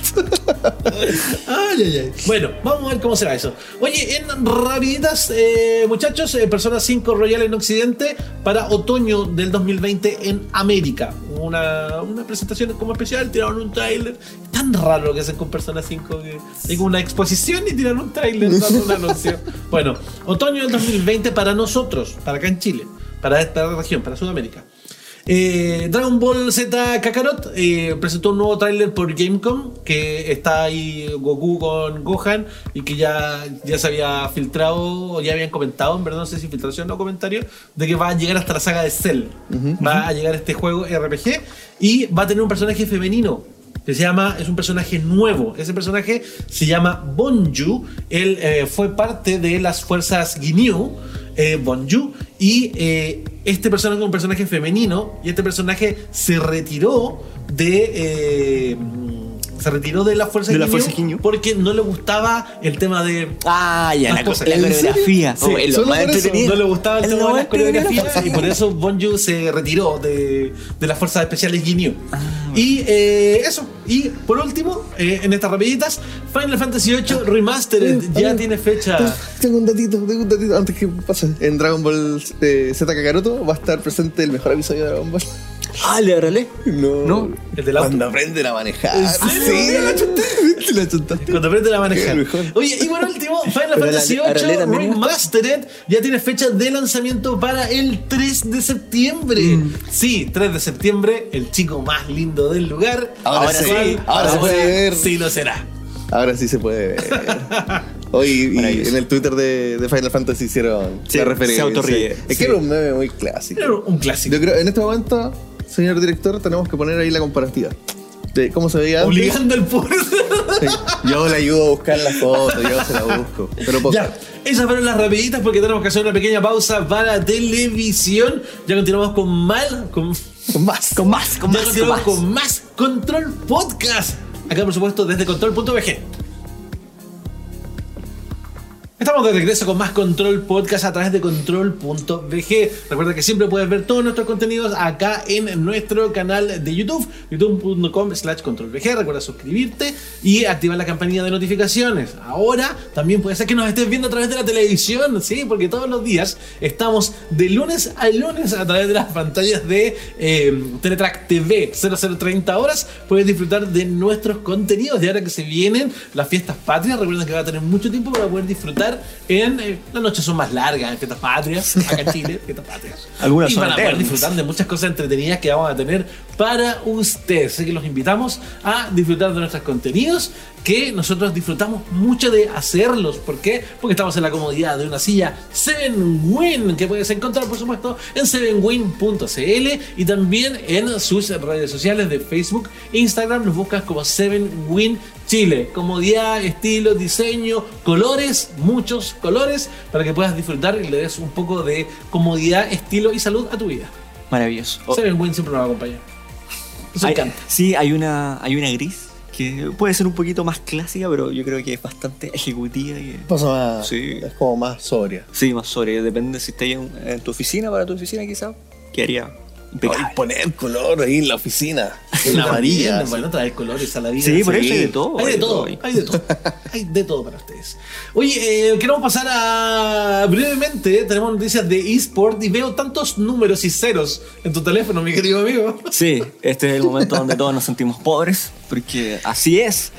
Ay, ay, ay. Bueno, vamos a ver cómo será eso. Oye, en rapiditas, eh, muchachos, eh, Persona cinco Royal en Occidente para otoño del dos mil veinte en América. Una, una presentación como especial, tiraron un tráiler. Tan raro lo que hacen con Persona cinco, que hay como una exposición y tiran un tráiler dando un anuncio. Bueno, otoño del dos mil veinte para nosotros, para acá en Chile, para esta región, para Sudamérica. Eh, Dragon Ball Z Kakarot eh, presentó un nuevo tráiler por Gamecom, que está ahí Goku con Gohan y que ya, ya se había filtrado o ya habían comentado, en verdad no sé si filtración o comentario, de que va a llegar hasta la saga de Cell. Uh-huh, va uh-huh. a llegar este juego R P G y va a tener un personaje femenino que se llama, es un personaje nuevo. Ese personaje se llama Bonju. Él eh, fue parte de las fuerzas Ginyu, eh, Bonju, y eh, este personaje es un personaje femenino y este personaje se retiró de eh, se retiró de la fuerza, de Ginyu, la fuerza Ginyu porque no le gustaba el tema de ah ya la, cosa, la coreografía. Sí, oh, solo por eso no le gustaba el, el tema de las coreografías y por eso Bonju se retiró de, de las fuerzas especiales Ginyu. Ah, y eh, eso. Y por último, eh, en estas rapiditas, Final Fantasy ocho Remastered ya ver, tiene fecha. Tengo un datito, tengo un datito antes que pase. En Dragon Ball eh, Z Kakaroto va a estar presente el mejor episodio de Dragon Ball. Ah, ¿le arreglé? No. ¿No? El del auto. Cuando aprenden a manejar. Sí, la chuntaste. La chuntaste. Cuando aprenden a manejar. Oye, y por último, Final Fantasy ocho Remastered ya tiene fecha de lanzamiento para el tres de septiembre. Mm. Sí, tres de septiembre, el chico más lindo del lugar. Ahora, ahora sí, sí, ahora, ahora se puede ver. Sí lo será. Ahora sí se puede ver. Hoy y en el Twitter de, de Final Fantasy hicieron sí, la referencia. Se autorríe. Es sí. que era un meme muy clásico. Era un clásico. Yo creo en este momento, señor director, tenemos que poner ahí la comparativa de cómo se veía antes. Obligando al público. Sí, yo le ayudo a buscar la foto, yo se la busco. Pero poco. Ya, esas fueron las rapiditas porque tenemos que hacer una pequeña pausa para televisión. Ya continuamos con Mal, con Con más. Con más, con Ya más, con continuamos más. con más Control Podcast. Acá, por supuesto, desde control punto b g. Estamos de regreso con más Control Podcast a través de control punto b g. Recuerda que siempre puedes ver todos nuestros contenidos acá en nuestro canal de YouTube, youtube punto com slash control b g. Recuerda suscribirte y activar la campanilla de notificaciones. Ahora también puede ser que nos estés viendo a través de la televisión, ¿sí? Porque todos los días estamos de lunes a lunes a través de las pantallas de eh, Teletrack T V, cero cero treinta horas. Puedes disfrutar de nuestros contenidos. Y ahora que se vienen las fiestas patrias, recuerden que va a tener mucho tiempo para poder disfrutar. En eh, las noches son más largas en fiestas patrias, acá en Chile, fiestas patrias. Algunas y son van a poder eternas. disfrutar de muchas cosas entretenidas que vamos a tener para ustedes. Así que los invitamos a disfrutar de nuestros contenidos, que nosotros disfrutamos mucho de hacerlos. ¿Por qué? Porque estamos en la comodidad de una silla seven win, que puedes encontrar, por supuesto, en seven win punto c l y también en sus redes sociales de Facebook e Instagram. Los buscas como seven win Chile. Comodidad, estilo, diseño, colores, muchos colores, para que puedas disfrutar y le des un poco de comodidad, estilo y salud a tu vida. Maravilloso. Oh, seven win siempre nos va a acompañar. Nos hay, encanta. sí, hay una, hay una gris que puede ser un poquito más clásica, pero yo creo que es bastante ejecutiva. Y, Pasa más, Sí. Es como más sobria. sí, más sobre. Depende si estás en, en tu oficina, para tu oficina quizá, quedaría impecable. Ay, poner color ahí en la oficina. En la amarilla. También, así. bueno, traer colores a la vida. Sí, por eso hay de todo. Hay de todo, ahí. hay de todo. Hay de todo para ustedes. Oye, eh, queremos pasar a brevemente. Tenemos noticias de eSport y veo tantos números y ceros en tu teléfono, mi querido amigo. Sí, este es el momento donde todos nos sentimos pobres, porque así es.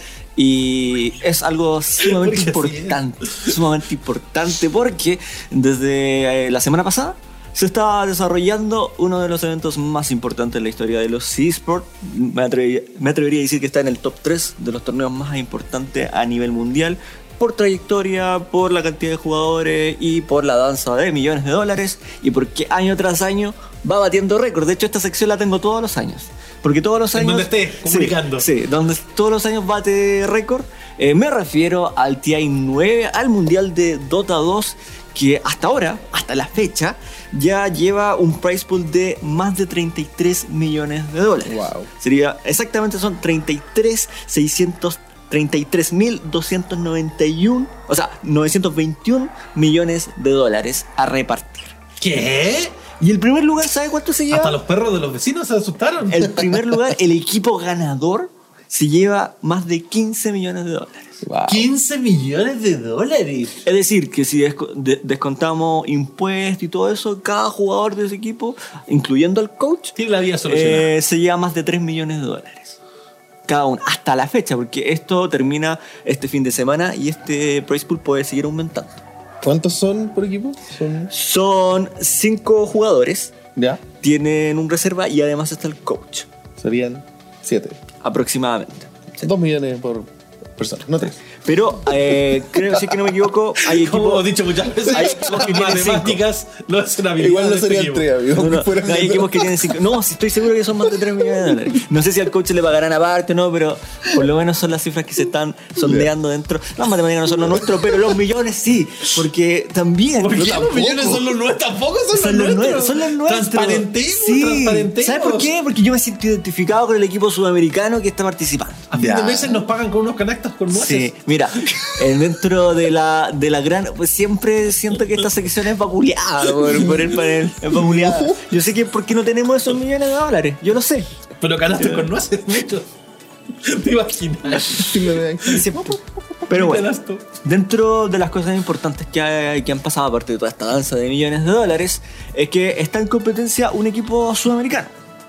Y es algo sumamente Porque así importante, sumamente importante, porque desde eh, la semana pasada se está desarrollando uno de los eventos más importantes en la historia de los eSports. Me atrevería, me atrevería a decir que está en el top tres de los torneos más importantes a nivel mundial, por trayectoria, por la cantidad de jugadores y por la danza de millones de dólares, y porque año tras año va batiendo récords. De hecho, esta sección la tengo todos los años, porque todos los En años... donde esté comunicando. Sí, sí, donde todos los años bate récord. Eh, me refiero al T I nueve, al Mundial de Dota dos, que hasta ahora, hasta la fecha, ya lleva un prize pool de más de treinta y tres millones de dólares. Wow. Sería, exactamente son treinta y tres mil doscientos noventa y uno, o sea, novecientos veintiún millones de dólares a repartir. ¿Qué? Y el primer lugar, ¿sabe cuánto se lleva? Hasta los perros de los vecinos se asustaron. El primer lugar, el equipo ganador, se lleva más de quince millones de dólares. Wow. quince millones de dólares. Es decir, que si desco- de- descontamos impuestos y todo eso, cada jugador de ese equipo, incluyendo al coach, Tiene la vida solucionada. eh, se lleva más de tres millones de dólares. Cada uno, hasta la fecha, porque esto termina este fin de semana y este prize pool puede seguir aumentando. ¿Cuántos son por equipo? Son... Son cinco jugadores, ¿Ya? tienen un reserva y además está el coach, Serían siete. aproximadamente. Dos millones por persona, no tres. Pero, eh, creo, si es que no me equivoco, hay Como equipos... hemos dicho muchas veces, Hay- las tiene matemáticas no es una habilidad. Igual no de este serían equipo. tres, amigo. No, no, que fueran hay de- equipos que tienen cinco. No, sí estoy seguro que son más de tres millones de dólares. No sé si al coach le pagarán aparte o no, pero por lo menos son las cifras que se están sondeando dentro. Las matemáticas no son lo nuestro, pero los millones sí. Porque también. ¿Por qué Yo los tampoco. millones son los nuestros? Tampoco son, Son los los nuestros. nuestros, son los nuestros. Transparentemos, Sí. transparentemos. ¿Sabes por qué? Porque yo me siento identificado con el equipo sudamericano que está participando. A fin Ya. de meses nos pagan con unos canastas con nueces. Sí, mira, eh, dentro de la, de la gran. Pues siempre siento que esta sección es vapuleada por, por el panel. Es vapuleada. Yo sé que porque no tenemos esos millones de dólares. Yo lo sé. Pero canastas con nueces, muchos. ¿Te imaginas? Sí, me ven. Pero bueno, Canasto. dentro de las cosas importantes que, hay- que han pasado, aparte de toda esta danza de millones de dólares, es que está en competencia un equipo sudamericano,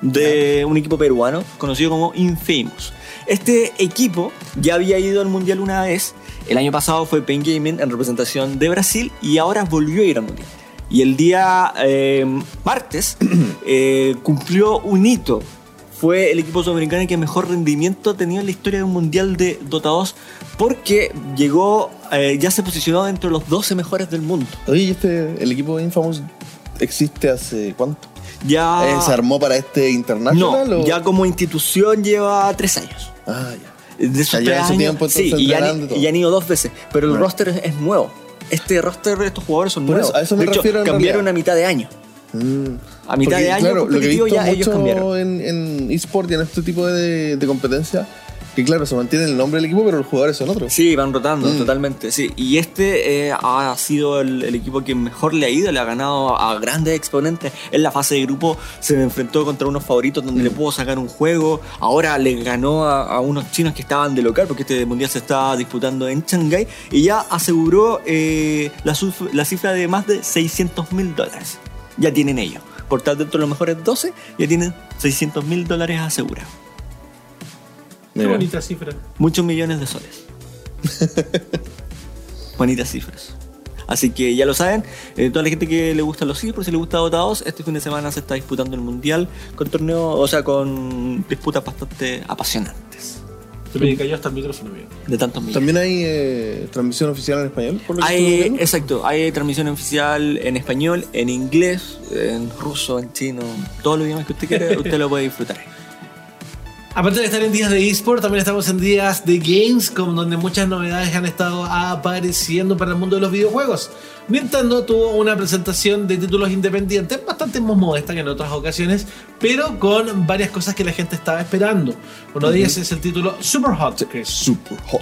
de un equipo peruano conocido como Infamous. Este equipo ya había ido al mundial una vez. El año pasado fue Pain Gaming en representación de Brasil y ahora volvió a ir al mundial. Y el día eh, martes eh, cumplió un hito. Fue el equipo sudamericano que mejor rendimiento ha tenido en la historia de un mundial de Dota dos, porque llegó, eh, ya se posicionó dentro de los doce mejores del mundo. Oye, ¿y este, el equipo Infamous existe hace cuánto? Ya, Eh, ¿Se armó para este internacional? no, o? ya como institución lleva tres años. Ah, ya. De esos Ya lleva tres su años, tiempo, sí, entonces, y ya, entrenando y han, todo. y han ido dos veces, pero el Right. roster es, es nuevo. Este roster de estos jugadores son Por nuevos. eso, a eso me de hecho, refiero en cambiaron realidad. a mitad de año. Mm. A mitad Porque, de año claro, competitivo lo que he ya visto ellos mucho cambiaron. en, en eSport y en este tipo de, de competencia, que claro, se mantiene el nombre del equipo, pero los jugadores son otros. Sí, van rotando, Mm. totalmente, sí. Y este eh, ha sido el, el equipo que mejor le ha ido, le ha ganado a grandes exponentes. En la fase de grupo se enfrentó contra unos favoritos donde Mm. le pudo sacar un juego. Ahora le ganó a, a unos chinos que estaban de local, porque este mundial se estaba disputando en Shanghái. Y ya aseguró eh, la, suf- la cifra de más de seiscientos mil dólares. Ya tienen ellos. Por estar dentro de los mejores doce, ya tienen seiscientos mil dólares asegurados. Qué Mira. bonita cifra. Muchos millones de soles. Bonitas cifras. Así que ya lo saben, eh, toda la gente que le gusta los eSports, si le gusta Dota dos, este fin de semana se está disputando el mundial con torneos, o sea, con disputas bastante apasionantes. Se me cayó hasta el micrófono mío. De tantos millones. También hay eh, transmisión oficial en español, por lo que estuve Hay, viendo. exacto, hay transmisión oficial en español, en inglés, en ruso, en chino, todos los idiomas que usted quiera, usted lo puede disfrutar. Aparte de estar en días de eSport, también estamos en días de Gamescom, donde muchas novedades han estado apareciendo para el mundo de los videojuegos. Nintendo tuvo una presentación de títulos independientes bastante más modesta que en otras ocasiones, pero con varias cosas que la gente estaba esperando. Uno de ellas es el título Super Hot, que es Super Hot.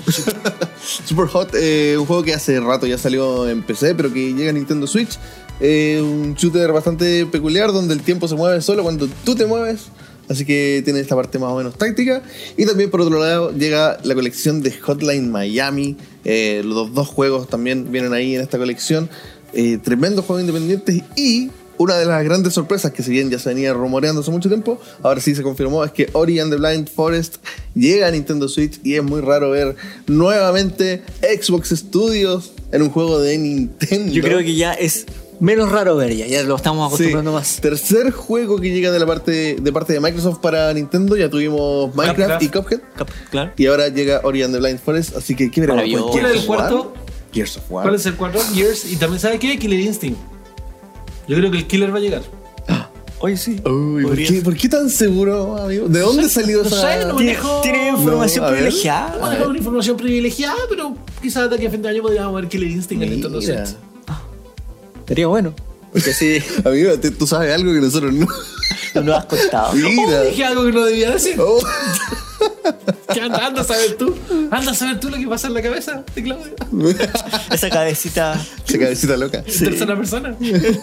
Super Hot, eh, un juego que hace rato ya salió en P C, pero que llega a Nintendo Switch. Eh, un shooter bastante peculiar donde el tiempo se mueve solo cuando tú te mueves. Así que tiene esta parte más o menos táctica. Y también por otro lado llega la colección de Hotline Miami. Eh, los dos juegos también vienen ahí en esta colección. Eh, tremendos juegos independientes. Y una de las grandes sorpresas que si bien ya se venía rumoreando hace mucho tiempo, ahora sí se confirmó, es que Ori and the Blind Forest llega a Nintendo Switch. Y es muy raro ver nuevamente Xbox Studios en un juego de Nintendo. Yo creo que ya es menos raro ver ya, ya lo estamos acostumbrando Sí. más. Tercer juego que llega de la parte de parte de Microsoft para Nintendo. Ya tuvimos Minecraft Minecraft. y Cuphead. Cap- Claro. Y ahora llega Ori and the Blind Forest. Así que, ¿qué veremos? Maravilloso. ¿Cuál es el cuarto? Gears of War. ¿Cuál es el cuarto? Gears. Y también, ¿sabe qué? Killer Instinct. Yo creo que el Killer va a llegar. Oye, sí. Uy, ¿por Podría qué, ser. ¿por qué tan seguro, amigo? ¿De dónde salió no esa...? sé, no ¿Tiene, manejo- tiene información No, a ver. privilegiada? Vamos a dejar una información privilegiada, pero quizás de aquí a fin de año podríamos ver Killer Instinct en Nintendo Mira. Switch. Sería bueno. Porque sí, Amigo, te- tú sabes algo que nosotros no. no nos has contado. Oh, Mira. dije algo que no debía decir. Oh. ¿Qué anda, anda a saber tú? Anda a saber tú lo que pasa en la cabeza de Claudio. Esa cabecita. Esa cabecita loca. En tercera persona.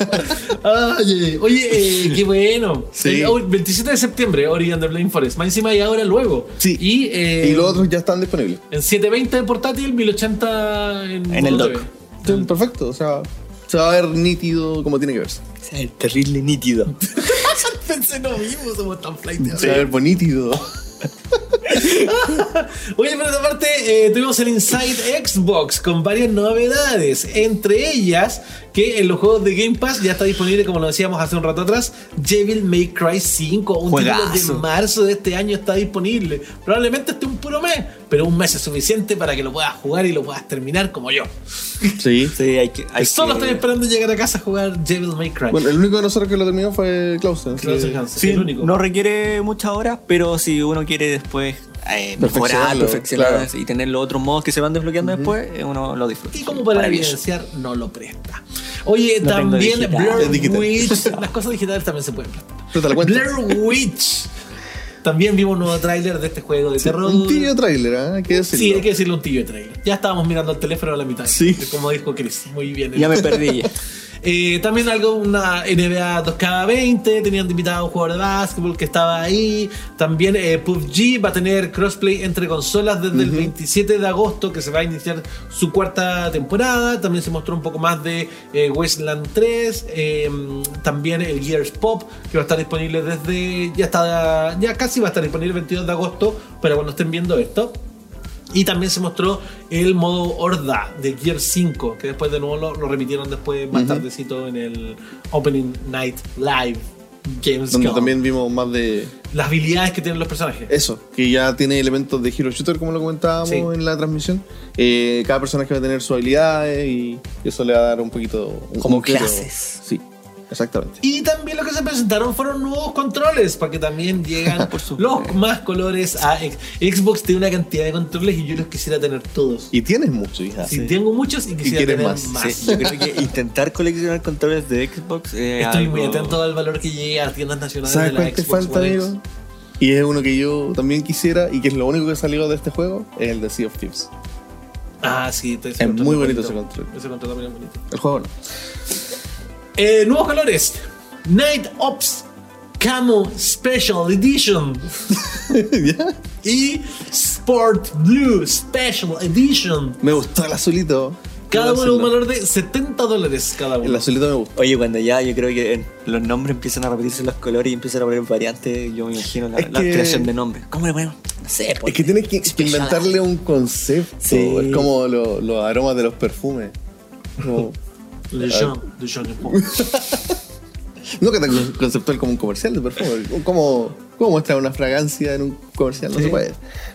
Ay, oye, eh, qué bueno. Sí. El veintisiete de septiembre, Ori and the Blind Forest. Más encima y ahora luego. Sí. Y, eh, Y los otros ya están disponibles. en setecientos veinte de portátil, mil ochenta en, En el Moto dock. T V. Sí, perfecto. O sea, se va a ver nítido como tiene que verse. O sea, el terrible nítido. Pensé lo mismo, somos tan flight. Se va a ver bonito. Oye, pero aparte eh, tuvimos el Inside Xbox con varias novedades, entre ellas que en los juegos de Game Pass ya está disponible, como lo decíamos hace un rato atrás, Devil May Cry cinco, un Juegazo. título de marzo de este año está disponible. Probablemente esté un puro mes, pero un mes es suficiente para que lo puedas jugar y lo puedas terminar como yo. Sí. Sí, hay que. Hay Solo que... estoy esperando llegar a casa a jugar Devil May Cry. Bueno, el único de nosotros que lo terminó fue Clausen. Klaus Sí. Hansen, Sí, el único. no requiere muchas horas, pero si uno quiere después eh, mejorar, Perfeccionarlo, perfeccionar claro. y tener los otros modos que se van desbloqueando después, eh, uno lo disfruta. Y como para Maravilloso. evidenciar, no lo presta. Oye, No tengo también digital. Blair Es digital. Witch. Las cosas digitales también se pueden prestar. Pero te la cuento. Blair Witch. También vimos un nuevo tráiler de este juego de terror. Un tibio trailer, ¿eh? Hay que decirlo. Sí, hay que decirle un tibio trailer. Ya estábamos mirando el teléfono a la mitad. Sí. Como dijo Chris. Muy bien. Ya me perdí ya. Eh, también algo, una N B A dos K veinte, tenían de invitado a un jugador de básquetbol que estaba ahí. También eh, P U B G va a tener crossplay entre consolas desde el veintisiete de agosto, que se va a iniciar su cuarta temporada. También se mostró un poco más de eh, Wasteland tres. Eh, también el Gears Pop, que va a estar disponible desde. Ya está, ya casi va a estar disponible el veintidós de agosto, para cuando estén viendo esto. Y también se mostró el modo Horda de Gear cinco, que después de nuevo lo, lo repitieron después más Ujú. tardecito en el Opening Night Live Games. Donde también vimos más de las habilidades que tienen los personajes. eso, que ya tiene elementos de Hero Shooter, como lo comentábamos Sí. en la transmisión. Eh, cada personaje va a tener sus habilidades y eso le va a dar un poquito. Un, Como un giro. clases. Sí. Exactamente. Y también lo que se presentaron fueron nuevos controles, para que también llegan los más colores a X- Xbox. Tiene una cantidad de controles y yo los quisiera tener todos. Y tienes mucho, hija. Sí, tengo muchos y quisiera quieres tener más. más. Sí, yo creo que intentar coleccionar controles de Xbox es Estoy algo... muy atento al valor que llegue a las tiendas nacionales ¿Sabes de la cuál te Xbox falta, One X. amigo? Y es uno que yo también quisiera y que es lo único que salió de este juego, es el de Sea of Thieves. Ah, sí, ese Es control muy bonito ese control. Ese control también es bonito. El juego no. Eh, nuevos colores. Night Ops Camo Special Edition. ¿Ya? Y Sport Blue Special Edition. Me gustó el azulito. Cada El uno un azulito. valor de setenta dólares cada El uno. azulito me gustó. Oye, cuando ya yo creo que los nombres empiezan a repetirse los colores y empiezan a poner variantes, yo me imagino la, Es la que- creación de nombres. ¿Cómo le ponemos? No sé, Es que tienes que Special. inventarle un concepto. Sí. Es como lo- los aromas de los perfumes. Como- Le Jean, de Jean Paul. no que tan conceptual como un comercial de perfume. ¿Cómo, cómo mostrar una fragancia en un comercial? No Sí. se puede.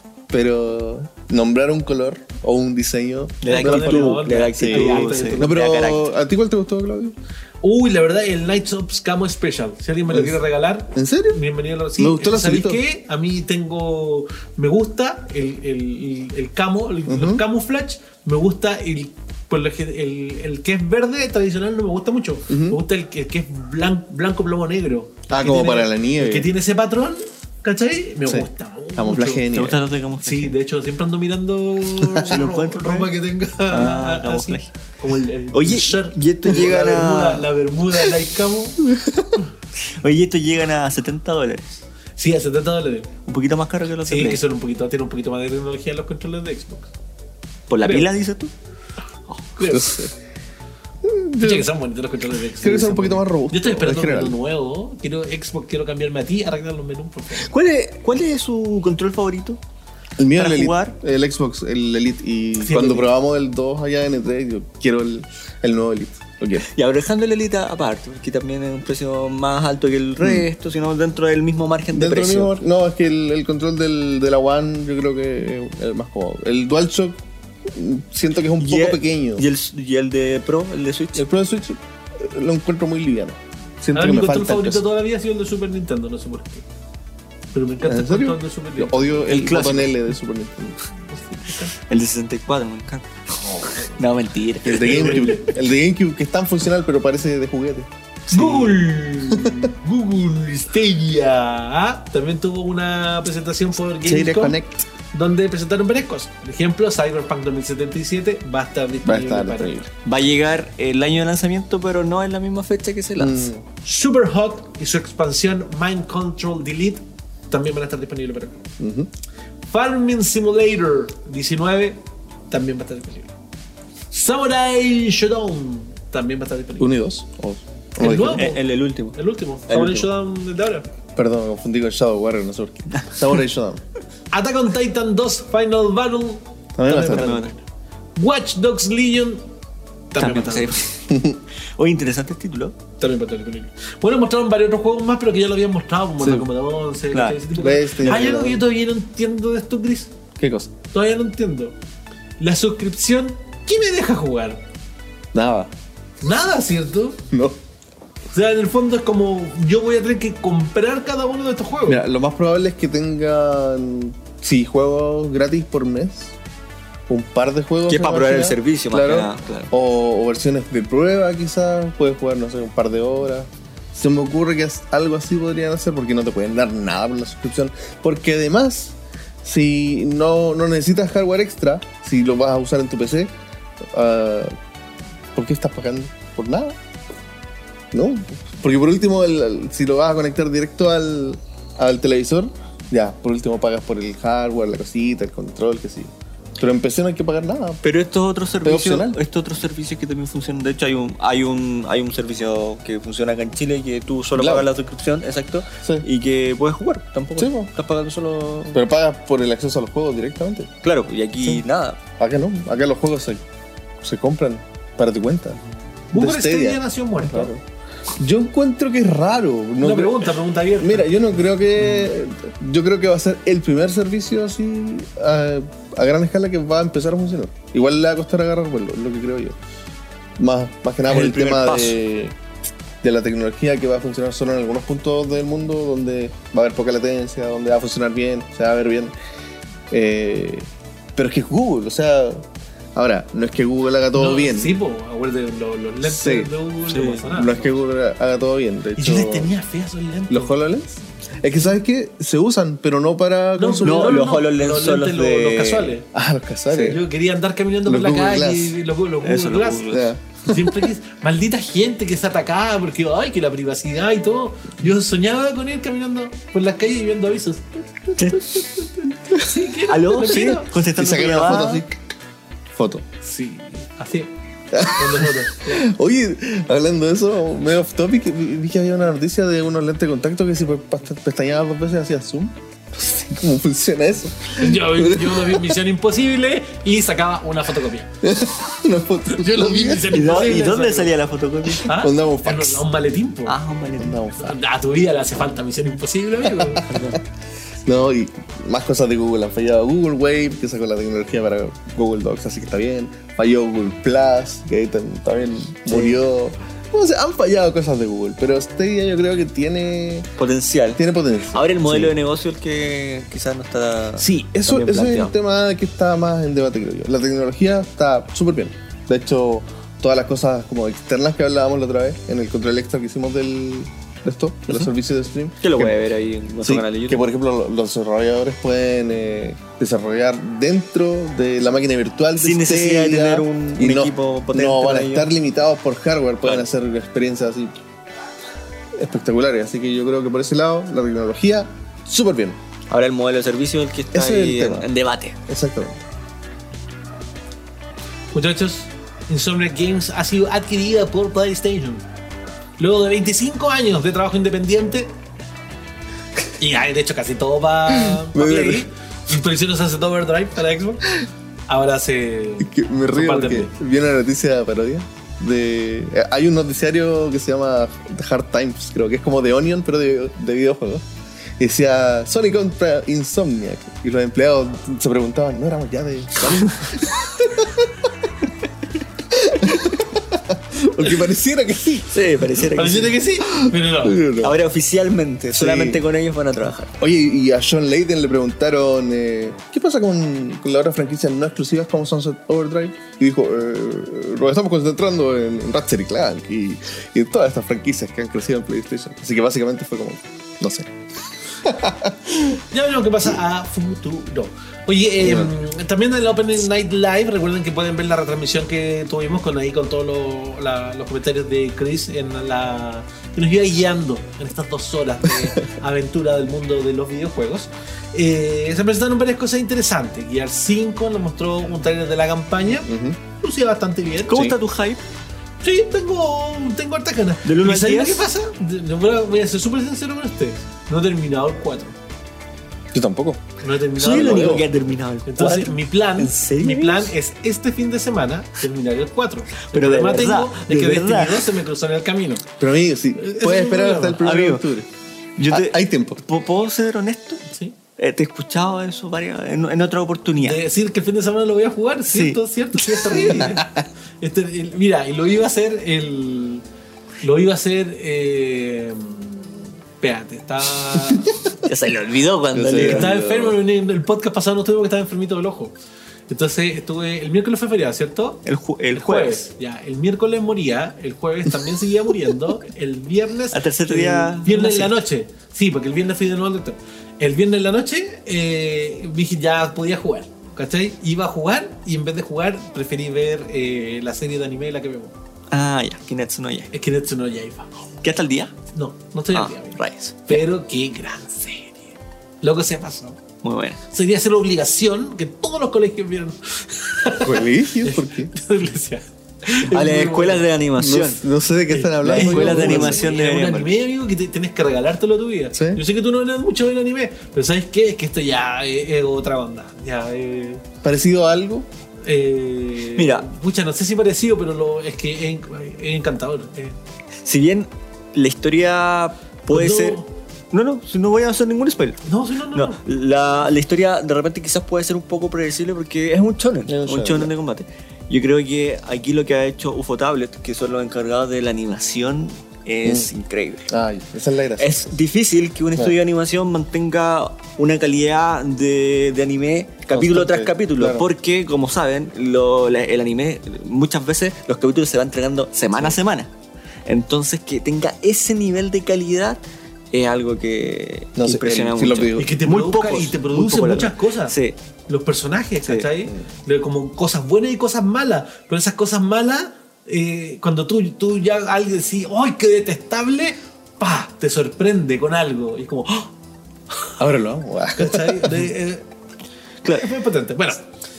Pero nombrar un color o un diseño. Le da Color de actitud, león, le da sí, actitud, sí. sí, No, le da carácter. pero ¿a ti cuál te gustó, Claudio? Uy, la verdad, el Night Ops Camo Special. Si alguien me lo ¿En- quiere regalar, ¿En serio? bienvenido. a lo- Sí, Me gustó el ¿sabéis azulito. qué? A mí tengo. Me gusta el, el, el camo, el, el camouflage. Me gusta el, por lo que- el. El que es verde tradicional no me gusta mucho. Me gusta el, que- el que es blan- blanco, plomo, negro. Ah, El que como tiene- para la nieve. El que tiene ese patrón, ¿cachai? Me Sí. gusta. mucho. Camuflaje de ¿Te nieve. gustan los de camuflaje? Sí, de hecho, siempre ando mirando Si lo ro- encuentro, ropa ¿no? que tenga Ah, así. camuflaje. Como el, el Oye, shirt. y estos la llegan a- bermuda, La bermuda Light Camo. Oye, estos llegan a setenta dólares. Sí, a setenta dólares. Un poquito más caro que los de Sí, Play. que son un poquito, tiene un poquito más de tecnología en los controles de Xbox. ¿Por la creo. pila, dices tú? Creo. No sé. Pucha, que son bonitos los controles de Xbox. Creo que son un poquito más robustos, Yo estoy esperando en un menú general. nuevo. Quiero Xbox, quiero cambiarme a ti, arreglar los menús, por favor. ¿Cuál es, ¿Cuál es su control favorito? El mío es Para el Elite, jugar. el Xbox, el Elite. Y Sí, cuando el Elite. probamos el dos allá en E tres, yo quiero el, el nuevo Elite. Lo quiero. Y ahora dejando el Elite aparte, que también es un precio más alto que el resto, sino dentro del mismo margen de Dentro del precio. mismo- no, es que el, el control del, de la One yo creo que es el más cómodo. El DualShock mm, siento que es un Y poco el- pequeño. Y el, y el de Pro, el de Switch. El Pro de Switch eh, lo encuentro muy liviano. Siento Ah, que mi me control falta favorito peso. todavía ha sido el de Super Nintendo, no sé por qué. Pero me encanta ¿En el serio? control de Super Yo Nintendo. odio el, El clásico. botón L de Super Nintendo. El de sesenta y cuatro, me encanta. No, mentira. El de GameCube. El de GameCube que es tan funcional pero parece de juguete. Google, Google Stadia. Ah, también tuvo una presentación por Stadia Gamescom Connect. donde presentaron varias cosas. Por ejemplo, Cyberpunk dos mil setenta y siete va a estar Va a disponible. estar para- disponible. Va a llegar el año de lanzamiento, pero no en la misma fecha que se lanza. Mm. Super Hot y su expansión Mind Control Delete también van a estar disponibles para acá. Ujú. Farming Simulator diecinueve también va a estar disponible. Samurai Shodown también va a estar disponible. Uno y dos. O- El o dije- nuevo. El, el, el último. El último, El Samurai último. Shodown de ahora. Perdón, me confundí con Shadow Warrior, no sé por qué. Samurai Shodown. Attack on Titan dos Final Battle También va a estar. va a estar. Watch Dogs Legion también, va a estar También, disponible. sí. Oye, interesante el título. También va a estar disponible. Bueno, mostraron varios otros juegos más, pero que ya lo habían mostrado, como Sí. el Combat once, Claro. ese tipo de cosas. Este, Hay ya- algo que yo todavía no entiendo de esto, Chris. ¿Qué cosa? Todavía no entiendo. La suscripción, ¿qué me deja jugar? Nada. Nada, ¿cierto? No. O sea, en el fondo es como yo voy a tener que comprar cada uno de estos juegos. Mira, lo más probable es que tengan, sí, juegos gratis por mes. Un par de juegos. Que es me para probar el imagino. servicio, más claro. que nada, claro. O, o versiones de prueba, quizás. Puedes jugar, no sé, un par de horas. Se me ocurre que es- algo así podrían hacer porque no te pueden dar nada por la suscripción. Porque además, si no, no necesitas hardware extra, si lo vas a usar en tu P C, ah, ¿por qué estás pagando por nada? No, porque por último, el- el- si lo vas a conectar directo al, al televisor, ya, por último pagas por el hardware, la cosita, el control, que sí. Pero en P C no hay que pagar nada. Pero estos otros servicios, opcional. estos otros servicios que también funcionan, de hecho hay un, hay un, hay un servicio que funciona acá en Chile que tú solo Claro. pagas la suscripción, exacto, Sí. y que puedes jugar, tampoco Sí, po. estás pagando solo. Pero pagas por el acceso a los juegos directamente. Claro, y aquí Sí. nada. Acá no, acá los juegos se, se compran para tu cuenta. Google de Stadia nació muerto. Claro. Yo encuentro que es raro. No Una creo- pregunta, pregunta abierta. Mira, yo no creo que. Yo creo que va a ser el primer servicio así a, a gran escala que va a empezar a funcionar. Igual le va a costar agarrar vuelo, es lo que creo yo. Más, más que nada Es por el el, primer tema paso. de. de la tecnología que va a funcionar solo en algunos puntos del mundo donde va a haber poca latencia, donde va a funcionar bien, se va a ver bien. Eh, pero es que es Google, o sea, ahora, no es que Google haga todo no, bien. Sí, pues, acuérdate, los, los lentes Sí, de Google sí. no pasa nada. No es que Google haga todo bien. De Y hecho, yo les tenía fe a esos lentes. ¿los HoloLens? Es que, ¿sabes qué? Se usan, pero no para No, consumir. no, los HoloLens son los lentes, de- los casuales. Ah, los casuales. Yo quería andar caminando Los por la Google calle Glass. y los, los Google Eso, los Glass. Google Glass. Ya. Siempre que maldita gente que se atacaba porque ay que la privacidad y todo. Yo soñaba con ir caminando por las calles y viendo avisos. Sí, quiero, ¿Aló? lo Sí, quiero. Y contestando sacar tu una llamada. foto así. Foto. Sí, así. Cuando fotos. Oye, hablando de eso, medio off topic, vi vi que había una noticia de unos lentes de contacto que si past- pestañabas dos veces hacía zoom. No sé cómo funciona eso. Yo, yo lo vi en Misión Imposible y sacaba una fotocopia. Una foto. Yo lo vi en Misión ¿Y, dó- Imposible. ¿Y dónde sacaba- salía la fotocopia? ¿Ah? Onda un En fax. un- a un maletín, po. Ah, un maletín. Onda un fax. A tu vida le hace falta Misión Imposible, amigo. No, y más cosas de Google han fallado. Google Wave, que sacó la tecnología para Google Docs, así que está bien. Falló Google Plus, que ahí tam- también Sí. murió. No sé, han fallado cosas de Google, pero Stadia yo creo que tiene, Potencial. tiene potencia. Ahora el modelo Sí. de negocio el que quizás no está. Sí, eso, tan bien eso es el planteado. tema que está más en debate, creo yo. La tecnología está súper bien. De hecho, todas las cosas como externas que hablábamos la otra vez en el control extra que hicimos del, de esto, de los Ujú. servicios de stream. Que lo puede ver ahí en nuestro Sí, canal de YouTube. que por ejemplo lo- los desarrolladores pueden eh, desarrollar dentro de la máquina virtual de Sin necesidad de Stadia tener un- y un no, equipo potente no van a para ello. estar limitados por hardware, pueden Claro. hacer experiencias así espectaculares. Así que yo creo que por ese lado la tecnología súper bien. Ahora el modelo de servicio es el que está Ese es ahí el en, tema. en debate. Exactamente. Muchachos, Insomniac Games ha sido adquirida por PlayStation. Luego de veinticinco años de trabajo independiente, y hay de hecho casi todo para Me Play, río. por eso no se hace todo Overdrive para Xbox, ahora se... Es que me río Comparte porque el vi una noticia de parodia. De, eh, hay un noticiario que se llama The Hard Times, creo que es como The Onion, pero de, de videojuegos. Y decía Sony contra Insomniac. Y los empleados se preguntaban, ¿no éramos ya de Sony? Porque pareciera que sí. Sí, pareciera que Pareciera sí. que sí, pero no. Pero no. Ahora oficialmente, Sí. solamente con ellos van a trabajar. Oye, y a John Layden le preguntaron eh, ¿qué pasa con, con las otras franquicias no exclusivas como Sunset Overdrive? Y dijo, eh, nos estamos concentrando en, en Ratchet y Clank y, y en todas estas franquicias que han crecido en PlayStation. Así que básicamente fue como, no sé. Ya veremos qué pasa a futuro. Oye, eh, también en el Opening Night Live, recuerden que pueden ver la retransmisión que tuvimos con ahí con todos lo- la- los comentarios de Chris en la que nos iba guiando en estas dos horas de aventura del mundo de los videojuegos. Eh, se presentaron varias cosas interesantes. Gear cinco nos mostró un trailer de la campaña, Ujú. lucía bastante bien. ¿Cómo Sí. está tu hype? Sí, tengo, tengo hartas ganas. ¿Del uno ¿Y al sabes lo diez? que pasa? De- de- Voy a, voy a ser súper sincero con ustedes. No he terminado el cuatro. Yo tampoco. No he terminado Soy el el único nuevo. que ha terminado el Entonces, cuatro. mi plan, ¿En serio? mi plan es este fin de semana terminar el cuatro. Pero el de problema verdad, tengo es de que Destiny verdad. dos se me cruzó en el camino. Pero a mí, sí, Ese puedes es un esperar hasta el primero de Amigo, octubre. Yo te- Ah, hay tiempo. ¿Puedo- ¿Puedo ser honesto? ¿Sí? Eh, te he escuchado eso varias, en, en otra oportunidad. De decir que el fin de semana lo voy a jugar, ¿cierto? ¿Cierto? Sí, es terrible. Este, el- mira, y lo iba a hacer el. Lo iba a hacer. Eh, espérate, estaba. Ya se le olvidó cuando Ya se le... le Estaba olvidó. enfermo, en el podcast pasado no estuve porque estaba enfermito del ojo. Entonces estuve. El miércoles fue feriado, ¿cierto? El, ju- el El jueves. jueves, ya. El miércoles moría, el jueves también seguía muriendo, el viernes. Al tercer día, El viernes en la nací. noche. Sí, porque el viernes fui de nuevo al doctor. El viernes en la noche eh, dije ya podía jugar, ¿cachai? Iba a jugar y en vez de jugar preferí ver eh, la serie de anime la que vemos. Ah, ya, Kinetsu no ya. Es que Kimetsu no Yaiba. ¿Qué hasta el día? No, no estoy Ah, al día, amigo. rayos. Pero qué gran serie. Lo que se pasó. Muy bueno. Sería ser obligación que todos los colegios vieran. ¿Colegio? ¿Por qué? Iglesia. A las escuelas de No, animación. no sé de qué están hablando. Las escuelas yo, de pero- animación Es deberían un ver. anime, amigo, que te- tienes que regalártelo a tu vida. Sí. Yo sé que tú no eres mucho del anime, pero ¿sabes qué? Es que esto ya es, es otra onda. Ya eh, ¿Parecido a algo? eh, Mira. Pucha, no sé si parecido, pero lo, es que es, es encantador. eh. Si bien la historia puede No. ser... No, no, si no voy a hacer ningún spoiler. No, sí, no, no. No, no. la, la historia de repente quizás puede ser un poco predecible porque es un shonen, Es un un shonen, shonen ya. de combate. Yo creo que aquí lo que ha hecho U F O Tablet, que son los encargados de la animación, es mm. increíble. Ay, esa es la gracia. Es difícil que un estudio de animación mantenga una calidad de, de anime capítulo Constante, tras capítulo, claro. porque, como saben, lo, la, el anime muchas veces los capítulos se van entregando semana sí. a semana. Entonces, que tenga ese nivel de calidad es algo que no sé, impresiona el, mucho. Si y que te, muy produzca, pocos, y te produce muchas cosas. Sí. Los personajes, sí. ¿cachai? Sí. Como cosas buenas y cosas malas. Pero esas cosas malas, eh, cuando tú, tú ya alguien decís, ¡ay, qué detestable! ¡Pah! Te sorprende con algo. Y es como, ¡oh! Ahora lo hago. ¿Cachai? De, eh, claro. Es muy potente. Bueno.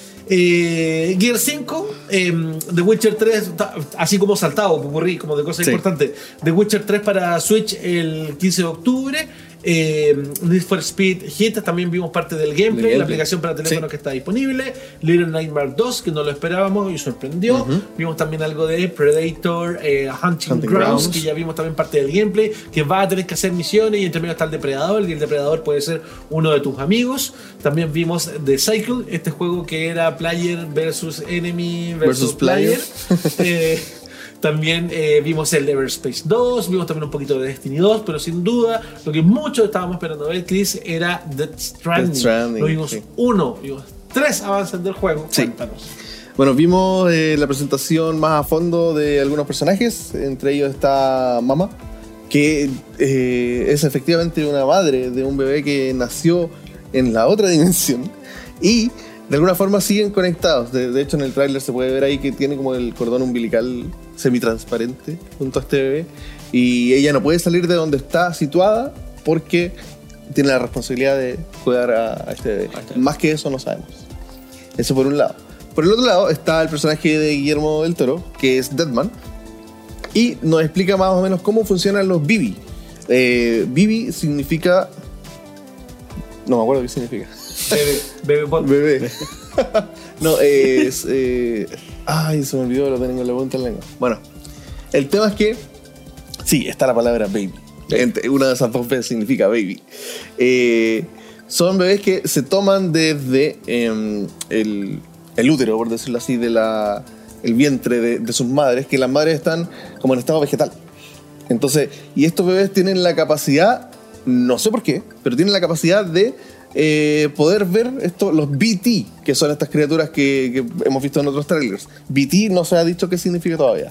Eh, Gear cinco, eh, The Witcher tres, así como saltado, popurrí, como de cosas sí. importantes. The Witcher tres para Switch el quince de octubre. Eh, Need for Speed Heat, también vimos parte del gameplay, el la aplicación para teléfono sí. que está disponible. Little Nightmare dos, que no lo esperábamos y sorprendió. Uh-huh. Vimos también algo de Predator eh, Hunting, Hunting Grounds, Grounds, que ya vimos también parte del gameplay, que va a tener que hacer misiones y entre medio está el depredador, y el depredador puede ser uno de tus amigos. También vimos The Cycle, este juego que era player versus enemy versus, versus player. player. eh, También eh, vimos el Everspace dos, vimos también un poquito de Destiny dos, pero sin duda lo que muchos estábamos esperando ver, Chris, era Death Stranding. Death Stranding lo vimos sí. uno, vimos tres avances del juego. Sí. Cuéntanos. Bueno, vimos eh, la presentación más a fondo de algunos personajes, entre ellos está Mama, que eh, es efectivamente una madre de un bebé que nació en la otra dimensión y de alguna forma siguen conectados. De, de hecho, en el tráiler se puede ver ahí que tiene como el cordón umbilical semitransparente junto a este bebé. Y ella no puede salir de donde está situada porque tiene la responsabilidad de cuidar a, a este bebé. Más que eso no sabemos. Eso por un lado. Por el otro lado está el personaje de Guillermo del Toro, que es Deadman. Y nos explica más o menos cómo funcionan los Vivi. Eh, Vivi significa... No me acuerdo qué significa. Bebé, bebé, bebé. No, es. Eh, ay, se me olvidó, lo tengo en la punta de la lengua. Bueno, el tema es que. Sí, está la palabra baby. Una de esas dos veces significa baby. Eh, son bebés que se toman desde eh, el, el útero, por decirlo así, de la, el vientre de, de sus madres, que las madres están como en estado vegetal. Entonces, y estos bebés tienen la capacidad, no sé por qué, pero tienen la capacidad de. Eh, poder ver esto, los B T, que son estas criaturas que, que hemos visto en otros trailers. B T no se ha dicho qué significa todavía.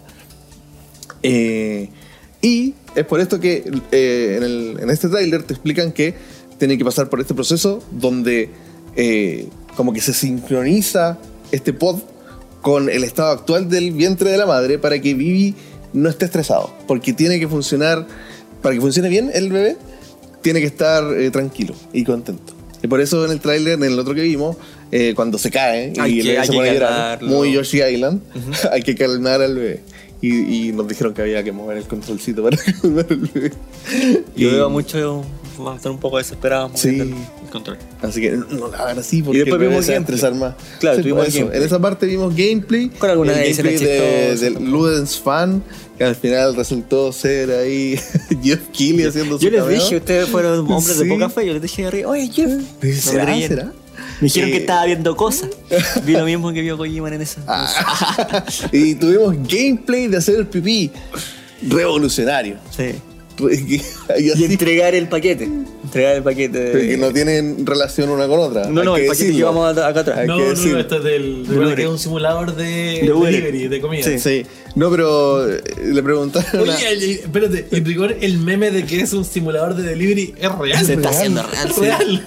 Eh, y es por esto que eh, en, el, en este trailer te explican que tienen que pasar por este proceso donde eh, como que se sincroniza este pod con el estado actual del vientre de la madre para que Vivi no esté estresado, porque tiene que funcionar, para que funcione bien el bebé, tiene que estar eh, tranquilo y contento. Y por eso en el tráiler, en el otro que vimos, eh, cuando se cae hay y que, el se pone a llorar, muy Yoshi Island, uh-huh. hay que calmar al bebé. Y, y nos dijeron que había que mover el controlcito para calmar al bebé. Yo veo mucho, vamos a estar un poco desesperados sí. el, el control. Así que no la hagan así porque y después vimos se estresar más. Claro, sí, tuvimos eso. En esa parte vimos gameplay. Con alguna el gameplay de, de Ludens Fan, que al final resultó ser ahí Jeff Keighley haciendo yo su les cameo. dije, ustedes fueron hombres sí. de poca fe, yo les dije arriba, oye Jeff, ¿será? No ¿será? Me dijeron eh... que estaba viendo cosas. Vi lo mismo que vio Kojima en esa. Ah. Y tuvimos gameplay de hacer el pipí revolucionario. Sí. Y, y entregar el paquete. Entregar el paquete. De... Que no tienen relación una con otra. No, no, el paquete decirlo. Que vamos acá atrás. No, no, no, esto es del. De que es un simulador de, de delivery, de comida. Sí, sí. No, pero le preguntaron. Oye, una... espérate, en rigor, el meme de que es un simulador de delivery es real. Se está real. haciendo real. Es real.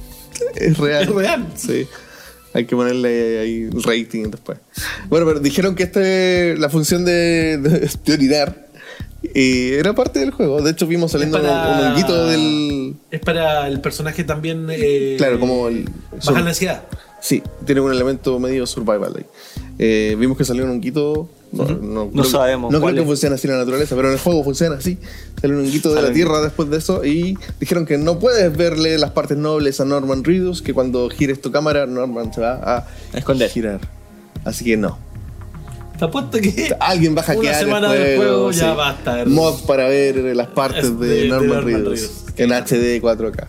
Es real. Es real. Sí. Hay que ponerle ahí rating después. Bueno, pero dijeron que este, la función de, de, de orinar eh, era parte del juego. De hecho, vimos saliendo para, un honguito del. Es para el personaje también. Eh, claro, como el. Bajar la ansiedad. Sí, tiene un elemento medio survival ahí. Eh, vimos que salió un honguito. No, uh-huh. no, no creo, sabemos. No creo que funcione así en la naturaleza, pero en el juego funciona así. Sale un honguito de la tierra después de eso. Y dijeron que no puedes verle las partes nobles a Norman Reedus, que cuando gires tu cámara, Norman se va a, a esconder. girar. Así que no. Te apuesto que alguien va a hackear una semana el juego, del juego ya sí. va a estar. Mod para ver las partes de, de Norman, Norman Reedus, Reedus en H D cuatro K.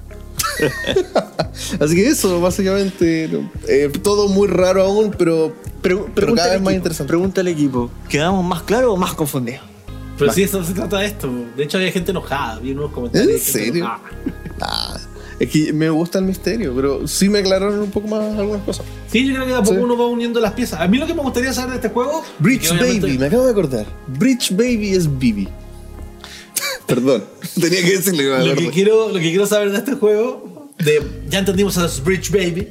Así que eso, básicamente, eh, todo muy raro aún, pero, pero, pero cada vez más interesante. Pregunta al equipo, ¿quedamos más claros o más confundidos? Pero sí, eso se trata de esto. De hecho, había gente enojada. Vi unos comentarios. ¿En serio? Ah, es que me gusta el misterio, pero sí me aclararon un poco más algunas cosas. Sí, yo creo que tampoco Sí. uno va uniendo las piezas. A mí lo que me gustaría saber de este juego. Bridge que obviamente- Baby, me acabo de acordar. Bridge Baby es Bibi. Perdón, tenía que decirle que me Lo que, acordé. quiero, lo que quiero saber de este juego, de, ya entendimos a los Bridge Baby,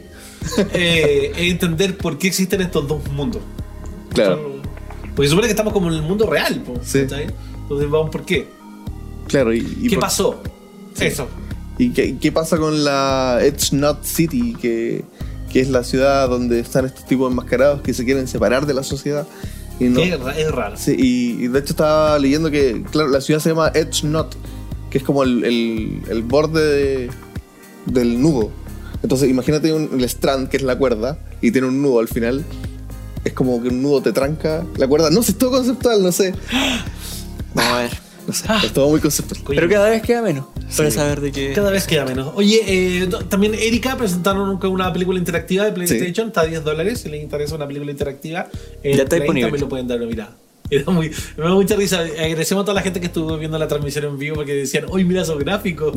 eh, es entender por qué existen estos dos mundos. Claro, Porque supone que estamos como en el mundo real, po, Sí. ¿cachai? Entonces vamos por qué. claro. ¿Y, y ¿Qué por- pasó? Eso. ¿Y qué, qué pasa con la Edge Knot City, que, que es la ciudad donde están estos tipos enmascarados que se quieren separar de la sociedad? Y no, Que es, ra- es raro. sí, y, y de hecho estaba leyendo que, claro, la ciudad se llama Edge Knot, que es como el, el, el borde de- del nudo. Entonces imagínate un, el strand, que es la cuerda, y tiene un nudo al final. Es como que un nudo te tranca la cuerda. No sé, es todo conceptual, no sé. Vamos a ver. No sé, es todo muy conceptual. Oye, Pero cada vez queda menos para saber de qué. Cada vez queda menos. Oye, eh, no, también Erika presentaron una película interactiva de PlayStation, está a diez dólares. Si les interesa una película interactiva, en Ya está Play disponible. también lo pueden dar una mirada. Era muy, me da mucha risa. Agradecemos a toda la gente que estuvo viendo la transmisión en vivo porque decían, ¡uy, mira esos gráficos!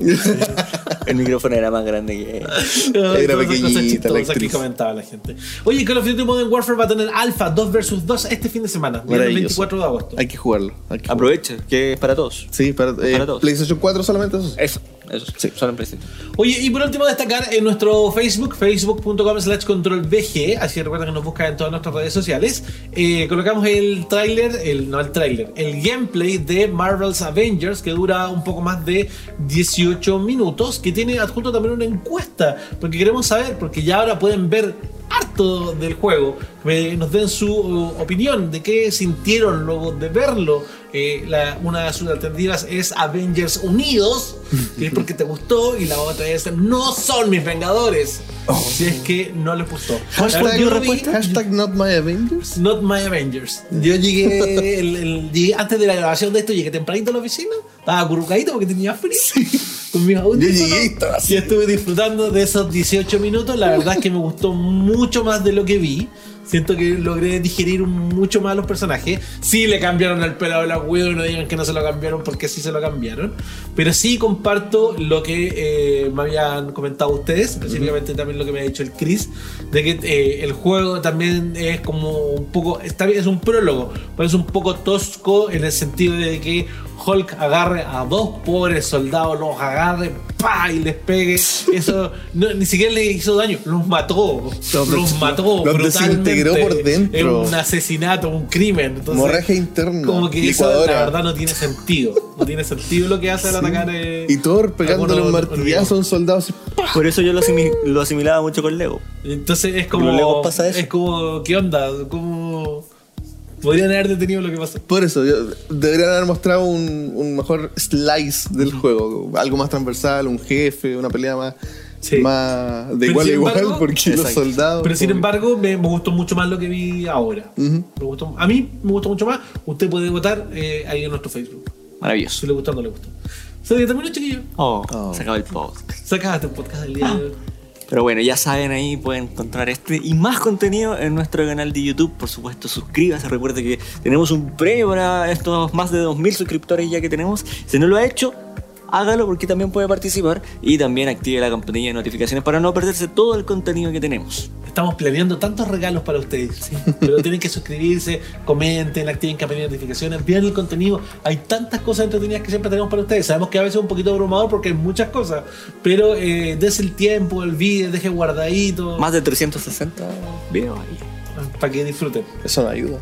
El micrófono era más grande que. Ay, Era todas esas pequeñita cosas la chistosas que actriz. comentaba la gente. Oye, Call of Duty Modern Warfare va a tener Alpha dos versus dos este fin de semana, el Maravilloso. veinticuatro de agosto. Hay que jugarlo. Hay que jugarlo. Aprovecha, que es para todos. Sí, para, eh, para todos. PlayStation cuatro solamente eso. Eso, eso, sí, solo en PlayStation. Oye, y por último destacar en nuestro Facebook, facebook.com slash controlvg, así recuerden que nos buscan en todas nuestras redes sociales, eh, colocamos el tráiler, el, no el tráiler, el gameplay de Marvel's Avengers, que dura un poco más de dieciocho minutos, que tiene adjunto también una encuesta, porque queremos saber, porque ya ahora pueden ver harto del juego, que nos den su uh, opinión de qué sintieron luego de verlo. Eh, la- una de sus alternativas es Avengers Unidos, que es porque te gustó, y la otra es no son mis Vengadores, si es que no les gustó. Hashtag, La verdad, yo lo vi- hashtag not my Avengers. Not my Avengers. Yo llegué, el- el- llegué antes de la grabación de esto, llegué tempranito a la oficina, estaba acurrucadito porque tenía frío. Con mis audífonos. Yo llegué y estaba así. Y estuve disfrutando de esos dieciocho minutos. La verdad es que me gustó mucho más de lo que vi. Siento que logré digerir mucho más los personajes. Sí le cambiaron el pelo a Black Widow, y no digan que no se lo cambiaron porque sí se lo cambiaron. Pero sí comparto lo que eh, me habían comentado ustedes, específicamente también lo que me ha dicho el Chris, de que eh, el juego también es como un poco, está bien, es un prólogo, pero es un poco tosco en el sentido de que Hulk agarre a dos pobres soldados, los agarre, ¡pa! Y les pegue. Eso no, ni siquiera le hizo daño, los mató. Los Los des- mató los brutalmente. desintegró por dentro. Es un asesinato, un crimen. Entonces, Hemorragia interna. como que eso, licuadora. la verdad no tiene sentido. No tiene sentido lo que hace al Sí. atacar. eh, Y Thor pegándole algunos un martillazo a un soldado así. Por eso yo lo, asimi- lo asimilaba mucho con Lego. Entonces es Con los Legos como. pasa eso. Es como, ¿qué onda? ¿Cómo podrían haber detenido lo que pasó? Por eso, yo- deberían haber mostrado un, un mejor slice del juego. Algo más transversal, un jefe, una pelea más, Sí. más de Pero igual a sin igual, embargo- porque los Exacto. soldados. Pero sin como- embargo, me, me gustó mucho más lo que vi ahora. Ujú. Me gustó, a mí me gustó mucho más. Usted puede votar eh, ahí en nuestro Facebook. Maravilloso. Si le gustó o no le gustó. Se terminó, chiquillo. Oh, Oh. se acaba el podcast. Sacaste un podcast del día de hoy. Pero bueno, ya saben, ahí pueden encontrar este y más contenido en nuestro canal de YouTube. Por supuesto, suscríbase. Recuerde que tenemos un premio para estos más de dos mil suscriptores ya que tenemos. Si no lo ha hecho, hágalo porque también puede participar. Y también active la campanilla de notificaciones para no perderse todo el contenido que tenemos. Estamos planeando tantos regalos para ustedes, pero tienen que suscribirse, comenten, activen campanilla de notificaciones, vean el contenido. Hay tantas cosas entretenidas que siempre tenemos para ustedes. Sabemos que a veces es un poquito abrumador porque hay muchas cosas, pero eh, des el tiempo, el video, deje guardadito Más de trescientos sesenta videos ahí. para que disfruten. Eso me ayuda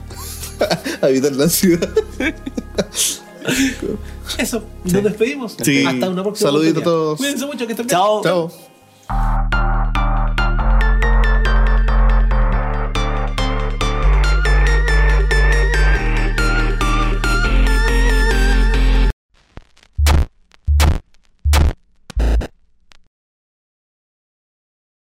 a evitar la ansiedad. Eso, nos despedimos. Sí. Hasta una próxima Saludito oportunidad. a todos. Cuídense mucho, que estén bien. Chao. Chao.